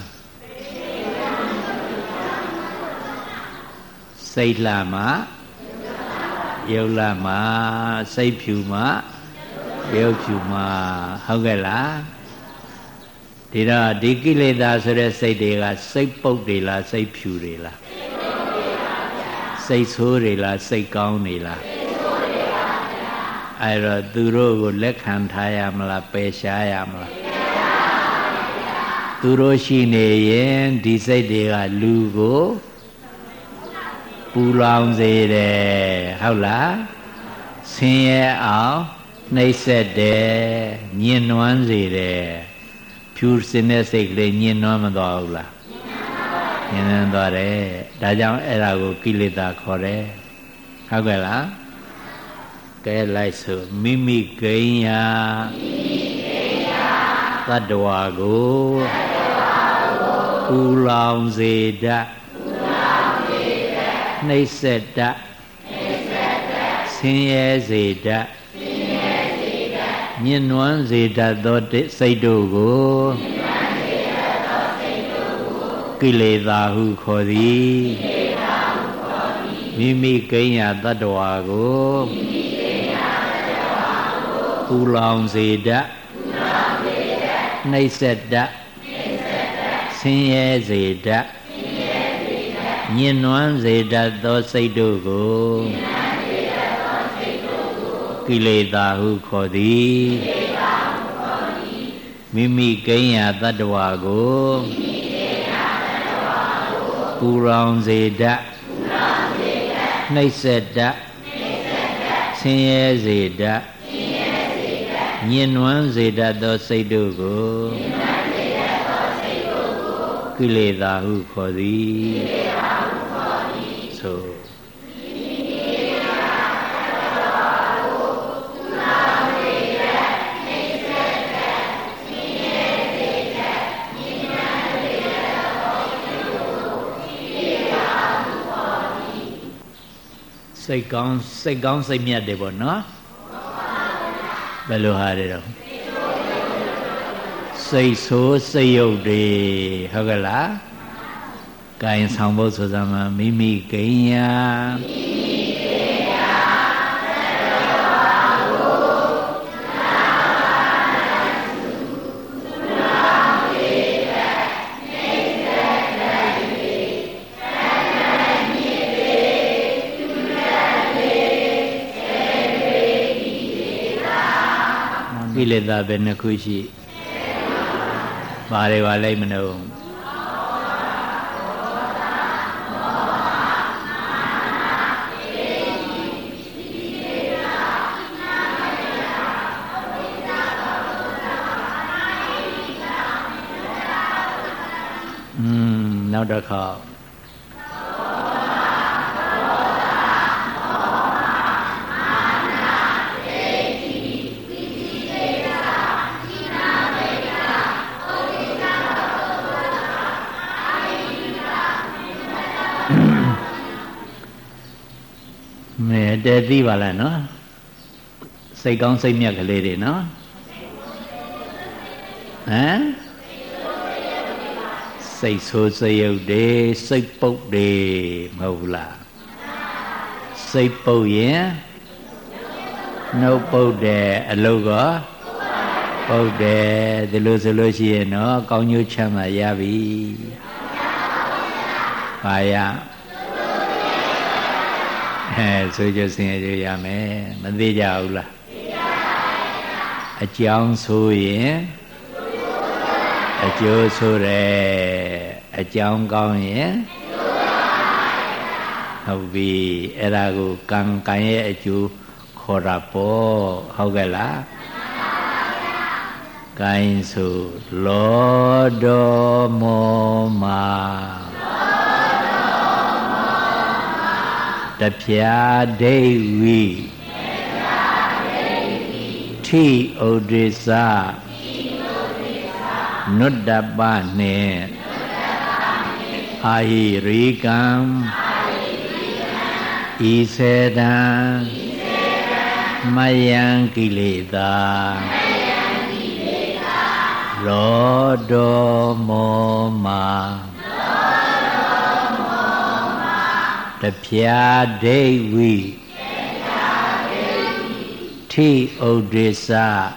စိတ်လှမှရုပ်လှမှစိတ်ဖြူမှရုပ်ဖြူမှဟုတ်ကဲ့လားဒီတော့ဒီကိလေသာဆိုတဲ့စိတ်တွေကစိတ်ပုတ်တွေလားစိတ်ဖြူတွေလားစိတ်ဆိုးတွေလားစိတ်ကောင်းတွေလားအဲ့တော့သူတို့ကိုလက်ခံထားရမလားပယ်ရှားရမလားသူတို့ရှိနေရင်ဒီစိတ်တွေကလူကိုပူလောင်စေတယ်ဟုတ်လားဆင်းရဲအောင်နှိပ်စက်တယ်ညှဉ်းနှွမ်းစေတယ်ဖြူစင်တဲ့စိတ်ကလေးညှဉ်းနှွမ်းမသွားဘူးလားညှဉ်းနှွမ်းသွားတယ်ဒါကြောင့်အဲ့ဒါကိုကိလေသာခေါ်တယ်ဟုတ်ကဲ့လားကဲလိုက်ဆိုမိမိကိဉ္ယာသတ္တဝါကိုပူလောင်စေတတ်နှိပ်စက်တတ်ဆင်းရဲစေတတ်ညှဉ်းနှွမ်းစေတတ်သောစိတ်တို့ကိုကိလေသာဟုခေါ်သည်မိမိကိဉ္ယာသတ္တဝါကိုပူလောင်စေတတ်နှိပ်စက်တတ်ဆင်းရဲစေတတ်ညှဉ်းနှွမ်းစေတတ်သောစိတ်တို့ကိုကိလေသာဟုခေါ်သည်မိမိကိဉ္ယာသတ္တဝါကိုပူလောင်စေတတ်နှိပ်စက်တတ်ဆင်းရဲစေတတ်ညှဉ်းနှွမ်းစေတတ်သောစိတ်တို့ကိုကိလေသာဟုခေါ်သည်ဆိုစိတ်ကောင်းစိတ်မြတ်တယ်ပေါ့နော်ဘယ်လိုဟာတွေတော့စိတ်ဆိုးစိတ်ယုတ်တွေဟုတ်ကဲ့လားကိုင်ဆောင်ဖို့ဆိုစမ်းမှာမိမိကိဉ္ယာကိလေသာပဲနှစ်ခုရှိဘာတွေပါလိုက်မလို့နောက်တစ်ခါတဲသိပါလားနော်စိတ်ကောင်းစိတ်မြတ်ကလေးတွေနော်ဟမ်စိတ်ဆိုးစိတ်ယုတ်တွေစိတ်ပုတ်တွေမဟုတ်ဘူးလားစိတ်ပုတ်ရင်နှုတ်ပုတ်တယ်အလုပ်ကပုတ်တယ်ဒီလိုဆိုလို့ရှိရင်နော်ကောင်းကျိုးချမ်းသာရပြီပါရဆိုကြစင်ရရမယ်မသိကြဘူးလားအကြောင်းဆိုရင်အကျိုးဆိုတယ်အကြောင်းကောင်းရင်ဟုတ်ပြီအဲ့ဒါကိုကံရဲ့အကျိုးခေါ်တာပေါ့ဟုတ်ကဲ့လားကိုင်းဆိုလောတော်မောမာတဖြာဒိဝိထိဥဒိစ္စနုတ္တပနှင့်အာဟိရိကံဤစေတံမယံကိလေသာလောတော်မောမာတဖြာဒိဝိထိဥဒိစ္စ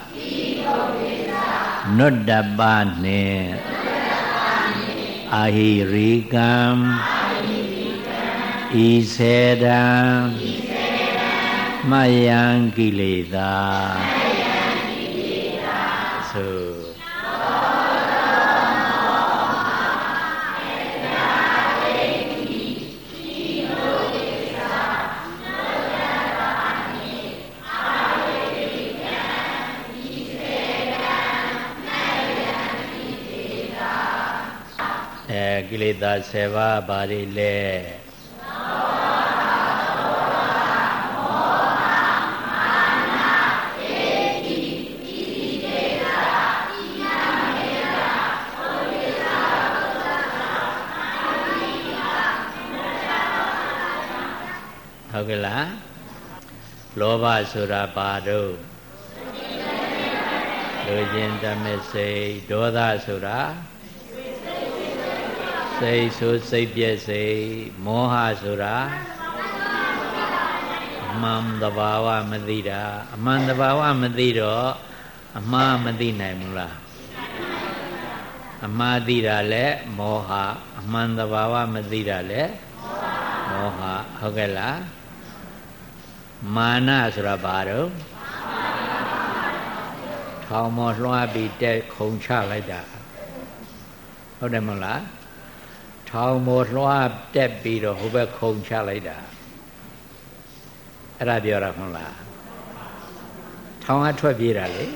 နုတ္တပနှင့်အာဟိရိကံဤစေတံမယံကိလေသာဆိုကိလေသာ7ပါးဘာတွေလဲဟုတ်ကဲ့လားလောဘဆိုတာဘာတော့လူချင်းတမစ်စိတ်ဒေါသဆိုတာစိတ်ဆိုစိတ်ပြည့်စိတ်မောဟဆိုတာအမှန်တဘာဝမသိတာအမှန်တဘာဝမသိတော့အမှားမသိနိုင်ဘူးလားအမှားသိတာလဲမောဟအမှန်တဘာဝမသိတာလဲမောဟဟုတ်ကဲ့လားမာနဆိုတာဘာတော့ထောင်မောလွှားပြီးတက်ခုံချလိုက်တာဟုတ်တယ်မဟုတ်လားထောင်မောလွှားတက်ပြီးတော့ဟိုဘက်ခုံချလိုက်တာအဲ့ဒါပြောတာမဟုတ်လားထောင်ကထွက်ပြေးတာလေ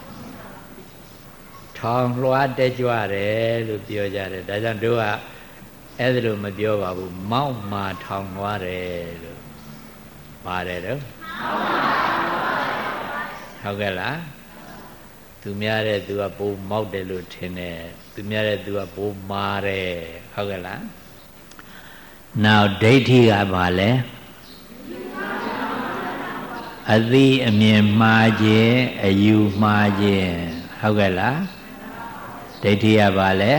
ထောင်လွှားတက်ကြွတယ်လို့ပြောကြတယ်ဒါကြောင့်တို့ကအဲ့ဒါလို့မပြောပါဘူးမောက်မာထောင်လွှားတယ်လို့ပါတယ်တော့ဟုတ်ကဲ့လားသူများတဲ့သူကပိုမောက်တယ်လို့ထင်တယ်သူများတဲ့သူကပိုမာတယ်ဟုတ်ကဲ့လားနောက်ဒိဋ္ဌိကဘာလဲအသိအမြင်မှားခြင်းအယူမှားခြင်းဟုတ်ကဲ့လားဒိဋ္ဌိကဘာလဲ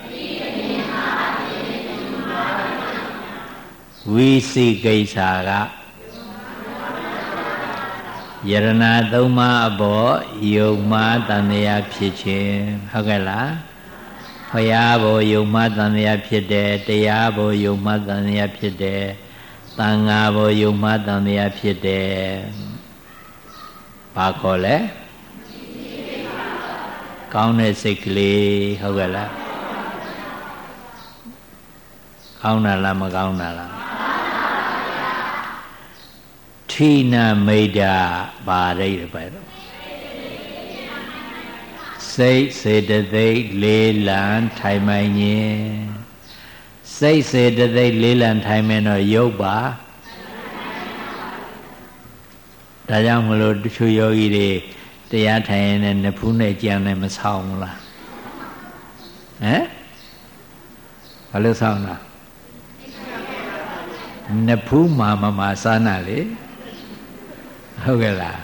ဝိသိကိစ္စကယရဏသုံးပါးအပေါ်ယုံမှားတန်တရားဖြစ်ခြင်းဟုတ်ကဲ့လားဘုရားဘောယုံမှားတန်တရားဖြစ်တယ်တရားဘောယုံမှားတန်တရားဖြစ်တယ်သံဃာဘောယုံမှားတန်တရားဖြစ်တယ်ဘာခေါ်လဲကောင်းတဲ့စိတ်ကလေးဟုတ်ကဲ့လားကောင်းတာလားမကောင်းတာလားထိနာမိတ်တာပါရိတ်ပဲတော့စိတ်စေတသိက်လေးလံထိုင်မှန်ခြင်းစိတ်စေတသိက်လေးလံထိုင်မှန်တော့ရုပ်ပါဒါကြောင့်မလို့တချို့ယောဂီတွေတရားထိုင်ရင်လည်းနဖူးနဲ့ကြံနဲ့မဆောင်ဘူးလားဟမ်ဘာလို့ဆောင်တာနဖူးမှာစားနာလေဟုတ်ကဲ့လား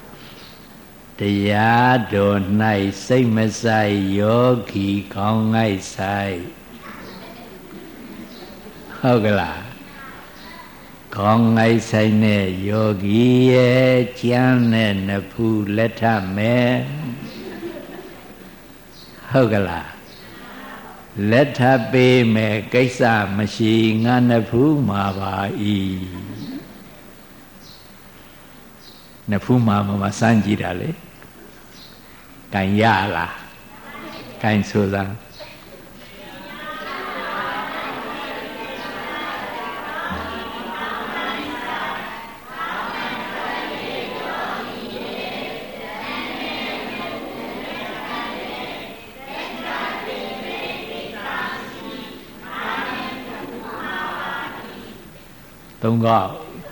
တရားတော်၌စိတ်မဆိုင်ယောဂီကောင်းငိုက်ဆိုင်ဟုတ်ကဲ့လားကောင်းငိုက်ဆိုင်တဲ့ယောဂီရဲ့ကျမ်းနဲ့နဖူးလက်ထမယ်ဟုတ်ကဲ့လားလက်ထပေးမယ်ကိစ္စမရှိငါနဖူးမှာပါဤနဖူးမှာစမ်းကြည့်တာလေကန်ရလားကန်ဆိုသားသုံးကောက်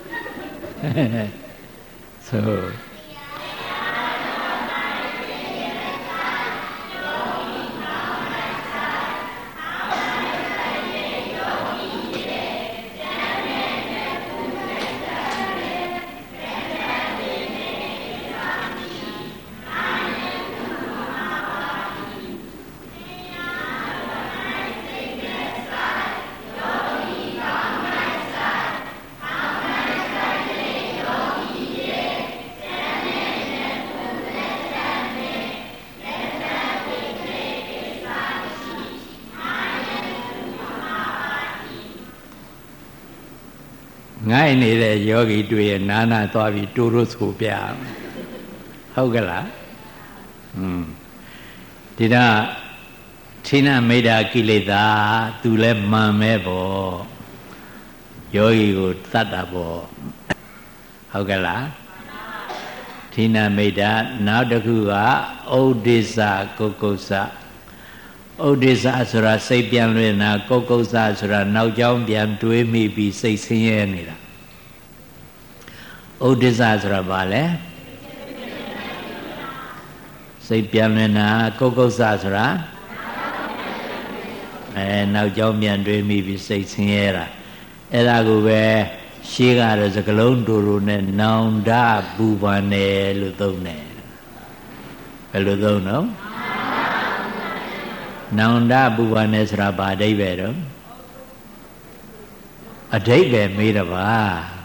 ဆိုငိုက်နေတဲ့ယောဂီတွေ့ရနာနာသွားပြီးတူရုဆိုပြဟုတ်ကဲ့လားဒီတော့ထိနာမိတ်တာကိလေသာသူလဲမှန်မဲ့ပေါ့ယောဂီကိုတတ်တာပေါ့ဟုတ်ကဲ့လားထိနာမိတ်တာနောက်တစ်ခုကဥဒိစ္စကုက္ကုစဥဒိစ္စဆိုတာစိတ်ပြန်လွင်တာကုက္ကုစ္စဆိုတာနောက်ကြောင်းပြန်တွေးမိပြီးစိတ်ဆင်းရဲနေတာဥဒိစ္စဆိုတာဘာလဲစိတ်ပြန်လွင်တာကုက္ကုစ္စဆိုတာနောက်ကြောင်းပြန်တွေးမိပြီးစိတ်ဆင်းရဲတာအဲ့ဒါကိုပဲရှေးကတော့စကလုံးတူတူနဲ့နောင်တပူပန်တယ်လို့သုံးတယ်ဘယ်လိုသုံးတော့နောင်တပူပန်တယ်ဆိုတာဘာအဓိပ္ပာယ်တော့အဓိပ္ပာယ်မေးတော့ပါ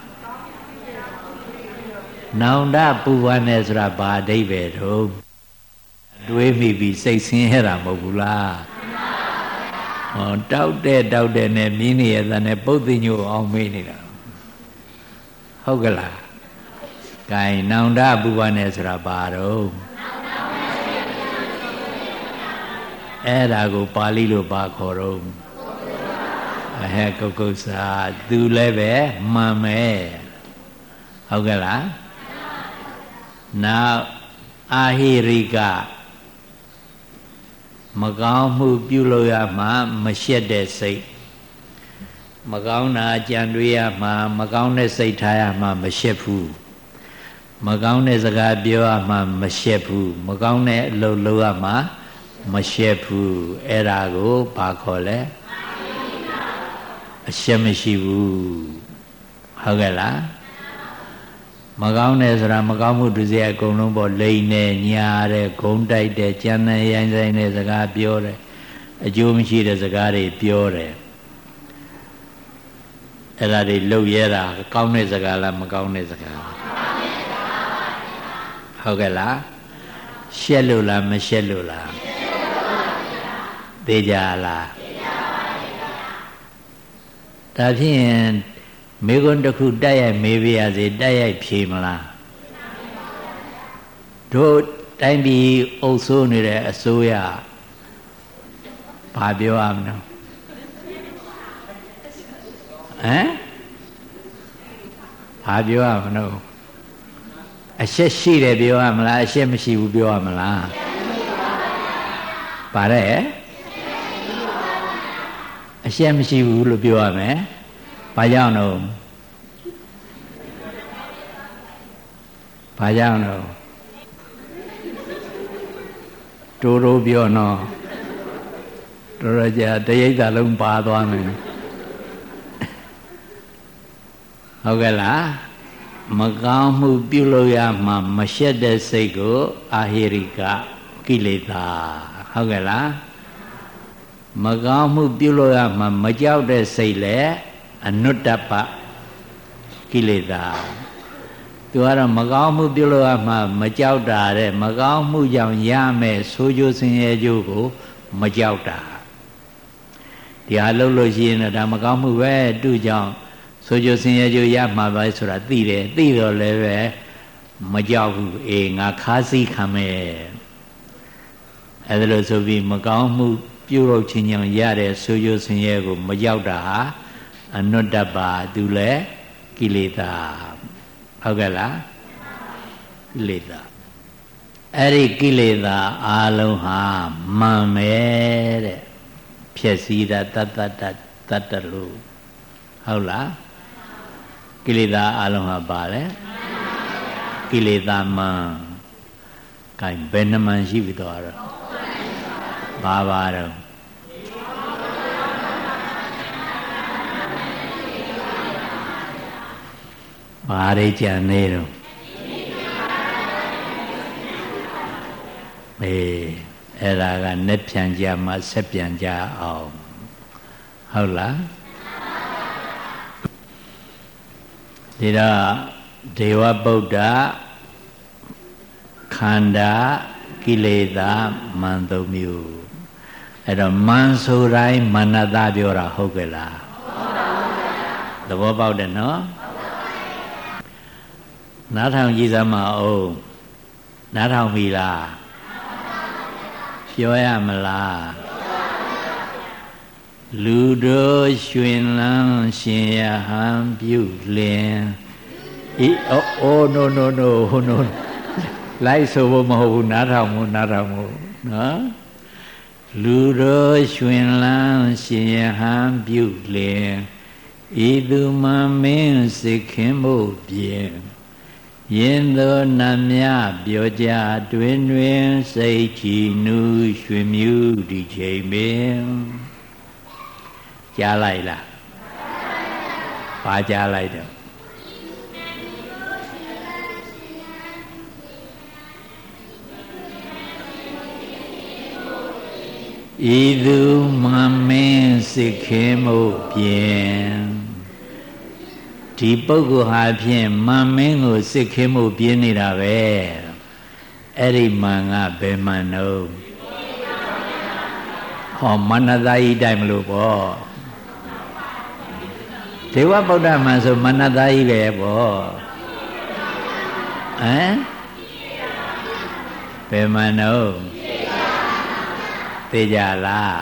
နောင်တပူပန်တယ်ဆိုတာဘာအဓိပ္ပာယ်တော့တွေးမိပြီးစိတ်ဆင်းရဲတာမဟုတ်ဘူးလားဟောတောက်တဲ့နဲ့မြင်းနေရတဲ့နဲ့ပုတ်သိညို့အောင်မေးနေတာဟုတ်ကလား gain နောင်တပူပန်တယ်ဆိုတာဘာတော့အဲ့ဒါကိုပါဠိလိုဘာခေါ်တော့ကုက္ကုစာသူလည်းပဲမှန်မယ်ဟုတ်ကဲ့လားနောက်အာဟိရိကမကောင်းမှုပြုလို့ရမှာမရှက်တဲ့စိတ်မကောင်းတာကြံတွေးရမှာမကောင်းတဲ့စိတ်ထားရမှာမရှက်ဘူးမကောင်းတဲ့စကားပြောရမှာမရှက်ဘူးမကောင်းတဲ့အလုပ်လုပ်ရမှာမရှက်ဘူးအဲ့ဒါကိုဘာခေါ်လဲအရှက်မရှိဘူးဟုတ်ကဲ့လားမကောင်းတယ်ဆိုတာမကောင်းမှုဒုစရိုက်အကုန်လုံးပေါ်လိန်နေညာတဲ့ဂုံတိုက်တဲ့ကြမ်းတဲ့ရိုင်းဆိုင်တဲ့စကားပြောတယ်အကျိုးမရှိတဲ့စကားတွေပြောတယ်အဲ့ဒါတွေလှုပ်ရဲတာကောင်းတဲ့စကားလားမကောင်းတဲ့စကားဟုတ်ကဲ့လားရှက်လို့လားမရှက်လို့လားသိကြလားဒါဖြင့်မေကွန်းတစ်ခုတိုက်ရိုက်မေးပြရစေတိုက်ရိုက်ဖြေမလားတို့တိုင်းပြည်အုပ်စိုးနေတဲ့အစိုးရဘာပြောရမလဲဘာပြောရမလို့အရှက်ရှိတယ်ပြောရမလားအရှက်မရှိဘူးပြောရမလားပါတယ်အရှက်မရှိဘူးလို့ပြောရမယ်ဘာကြောင့်တော့ဘာကြောင့်တော့တိုးပြောနော်တော်ကြတရိပ်သာလုံးပါသွားမယ်ဟုတ်ကဲ့လားမကောင်းမှုပြုလို့ရမှာမရှက်တဲ့စိတ်ကိုအာဟိရိကကိလေသာဟုတ်ကဲ့လားမကောင်းမှုပြုလို့ရမှာမကြောက်တဲ့စိတ်လည်းအနုတ္တပကိလေသာသူကတော့မကောင်းမှုပြုလို့ရမှာမကြောက်တာတဲ့မကောင်းမှုကြောင့်ရမယ်ဆိုးကျိုးဆင်းရဲကျိုးကိုမကြောက်တာဒီဟာလှုပ်လို့ရှိရင်ဒါမကောင်းမှုပဲသူ့ကြောင့်ဆိုကြဆင်းရဲကြရမှာပဲဆိုတာသိတယ်သိတော့လည်းပဲမကြောက်ဘူးအေးငါခါးစည်းခံမယ်အဲ့ဒါလို့ဆိုပြီးမကောင်းမှုပြုလုပ်ခြင်းကြောင့်ရတဲ့ဆိုကြဆင်းရဲကိုမကြောက်တာဟာအနုတ္တပါသူလည်းကိလေသာဟုတ်ကဲ့လားကိလေသာအဲ့ဒီကိလေသာအလုံးဟာမှန်မယ်တဲ့ဖြစ်စည်းတာတတ္တလို့ဟုတ်လားကိလေသာအလုံးဟာပါလေကိလေသာမှန်ကဲဘယ်နှမှန်ရှိပြီတော့ဘာပါတော့ဘာတွေကြံနေတော့အဲ့ဒါကနဲ့ပြန်ကြမှာဆက်ပြန်ကြအောင်ဟုတ်လားဒီတော့ဒေဝဗုဒ္ဓခန္ဓာကိလေသာမန်သုံးမျိုးအဲ့တော့မန်ဆိုတိုင်းမနတပြောတာဟုတ်ကဲ့လားသဘောပေါက်တယ်နော်နားထောင်ကြည့်စမ်းမအောင်နားထောင်ပြီလားပြောရမလားလူတို့ရွှင်လန်းရှင်ရဟန်းပြုလင်noလိုက်ဆိုဖို့မဟုတ်ဘူးနားထောင်မှုနော်လူတော်ရှင်လန်းရှင်ဟန်ပြုလင်ဤသူမမင်းစိတ်ခင်မှုပြင်ယင်းသောနတ်များပြောကြတွင်တွင်စိတ်ကြည်နူးရွှင်မြူးဒီချိန်ပင်ကြားလိုက်လားဘာကြားလိုက်တော့ဤသူမမင်းစိတ်ခင်မှုပြင်ဒီပုဂ္ဂိုလ်ဟာဖြင့်မမင်းကိုစိတ်ခင်မှုပြင်းနေတာပဲအဲ့ဒီမန်ကဘယ်မန်တော့ဟောမနတယိတိုင်မလို့ပေါ့ဒေဝဗုဒ္ဓမန်ဆိုမနတယိပဲပေါ့ဟမ်ဘယ်မန်တော့သိကြလား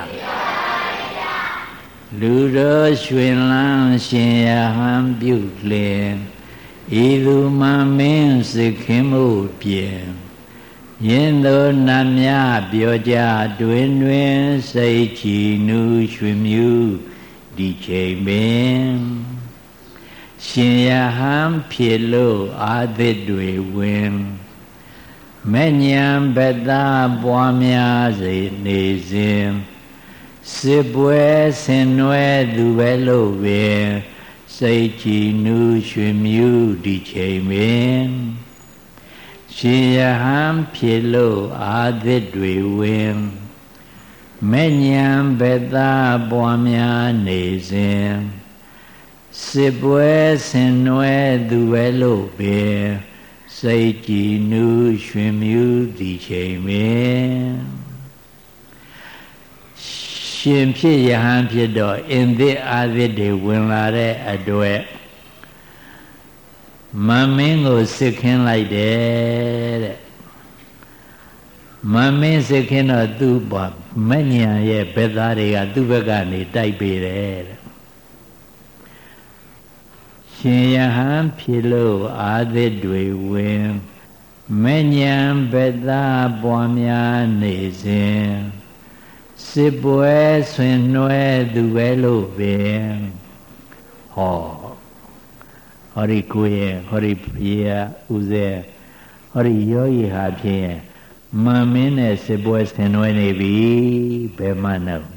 လူတော်ရွှင်လန်းရှင်ရဟန်းပြုလင်ဤသူမမင်းစိတ်ခင်မှုပြင်ယင်းသောနတ်များပြောကြတွင်တွင်စိတ်ကြည်နူးရွှင်မြူးဒီချိန်ပင်ရှင်ရဟန်းဖြစ်လို့အာသစ်တွေဝင်မဲ့ညံဘက်သားပွားများစေနေစဉ်စစ်ပွဲဆင်နွယ်သူပဲလို့ပင်စိတ်ကြည်နူးရွှင်မြူးဒီချိန်ပင်ရှင်ရဟန်းဖြစ်လို့အာသစ်တွေဝင်မဲ့ညံဘက်သားပွားများနေစဉ်စစ်ပွဲဆင်နွယ်သူပဲလို့ပင်စိတ်ကြည်နူးရွှင်မြူးဒီချိန်ပင်ရှင်ဖြစ်ယဟန်ဖြစ်တော့အင်သစ်အာသစ်တွေဝင်လာတဲ့အတွက်မမင်းကိုစစ်ခင်းလိုက်တယ်တဲ့မမင်းစစ်ခင်းတော့သူ့ဘာမညံရဲ့ဘက်သားတွေကသူ့ဘက်ကနေတိုက်ပေးတယ်တဲ့ရှင်ယဟန်ဖြစ်လို့အာသစ်တွေဝင်မညံဘက်သားပွားများနေစဉ်စစ်ပွဲဆွင်နွယ်သူပဲလို့ပင်ဟောဒီကိုရဲ့ဟောဒီဖေးဥစေဟောဒီယောဂီဟာဖြင့်မမင်းနဲ့စစ်ပွဲဆင်နွယ်နေပြီဘယ်မှတော့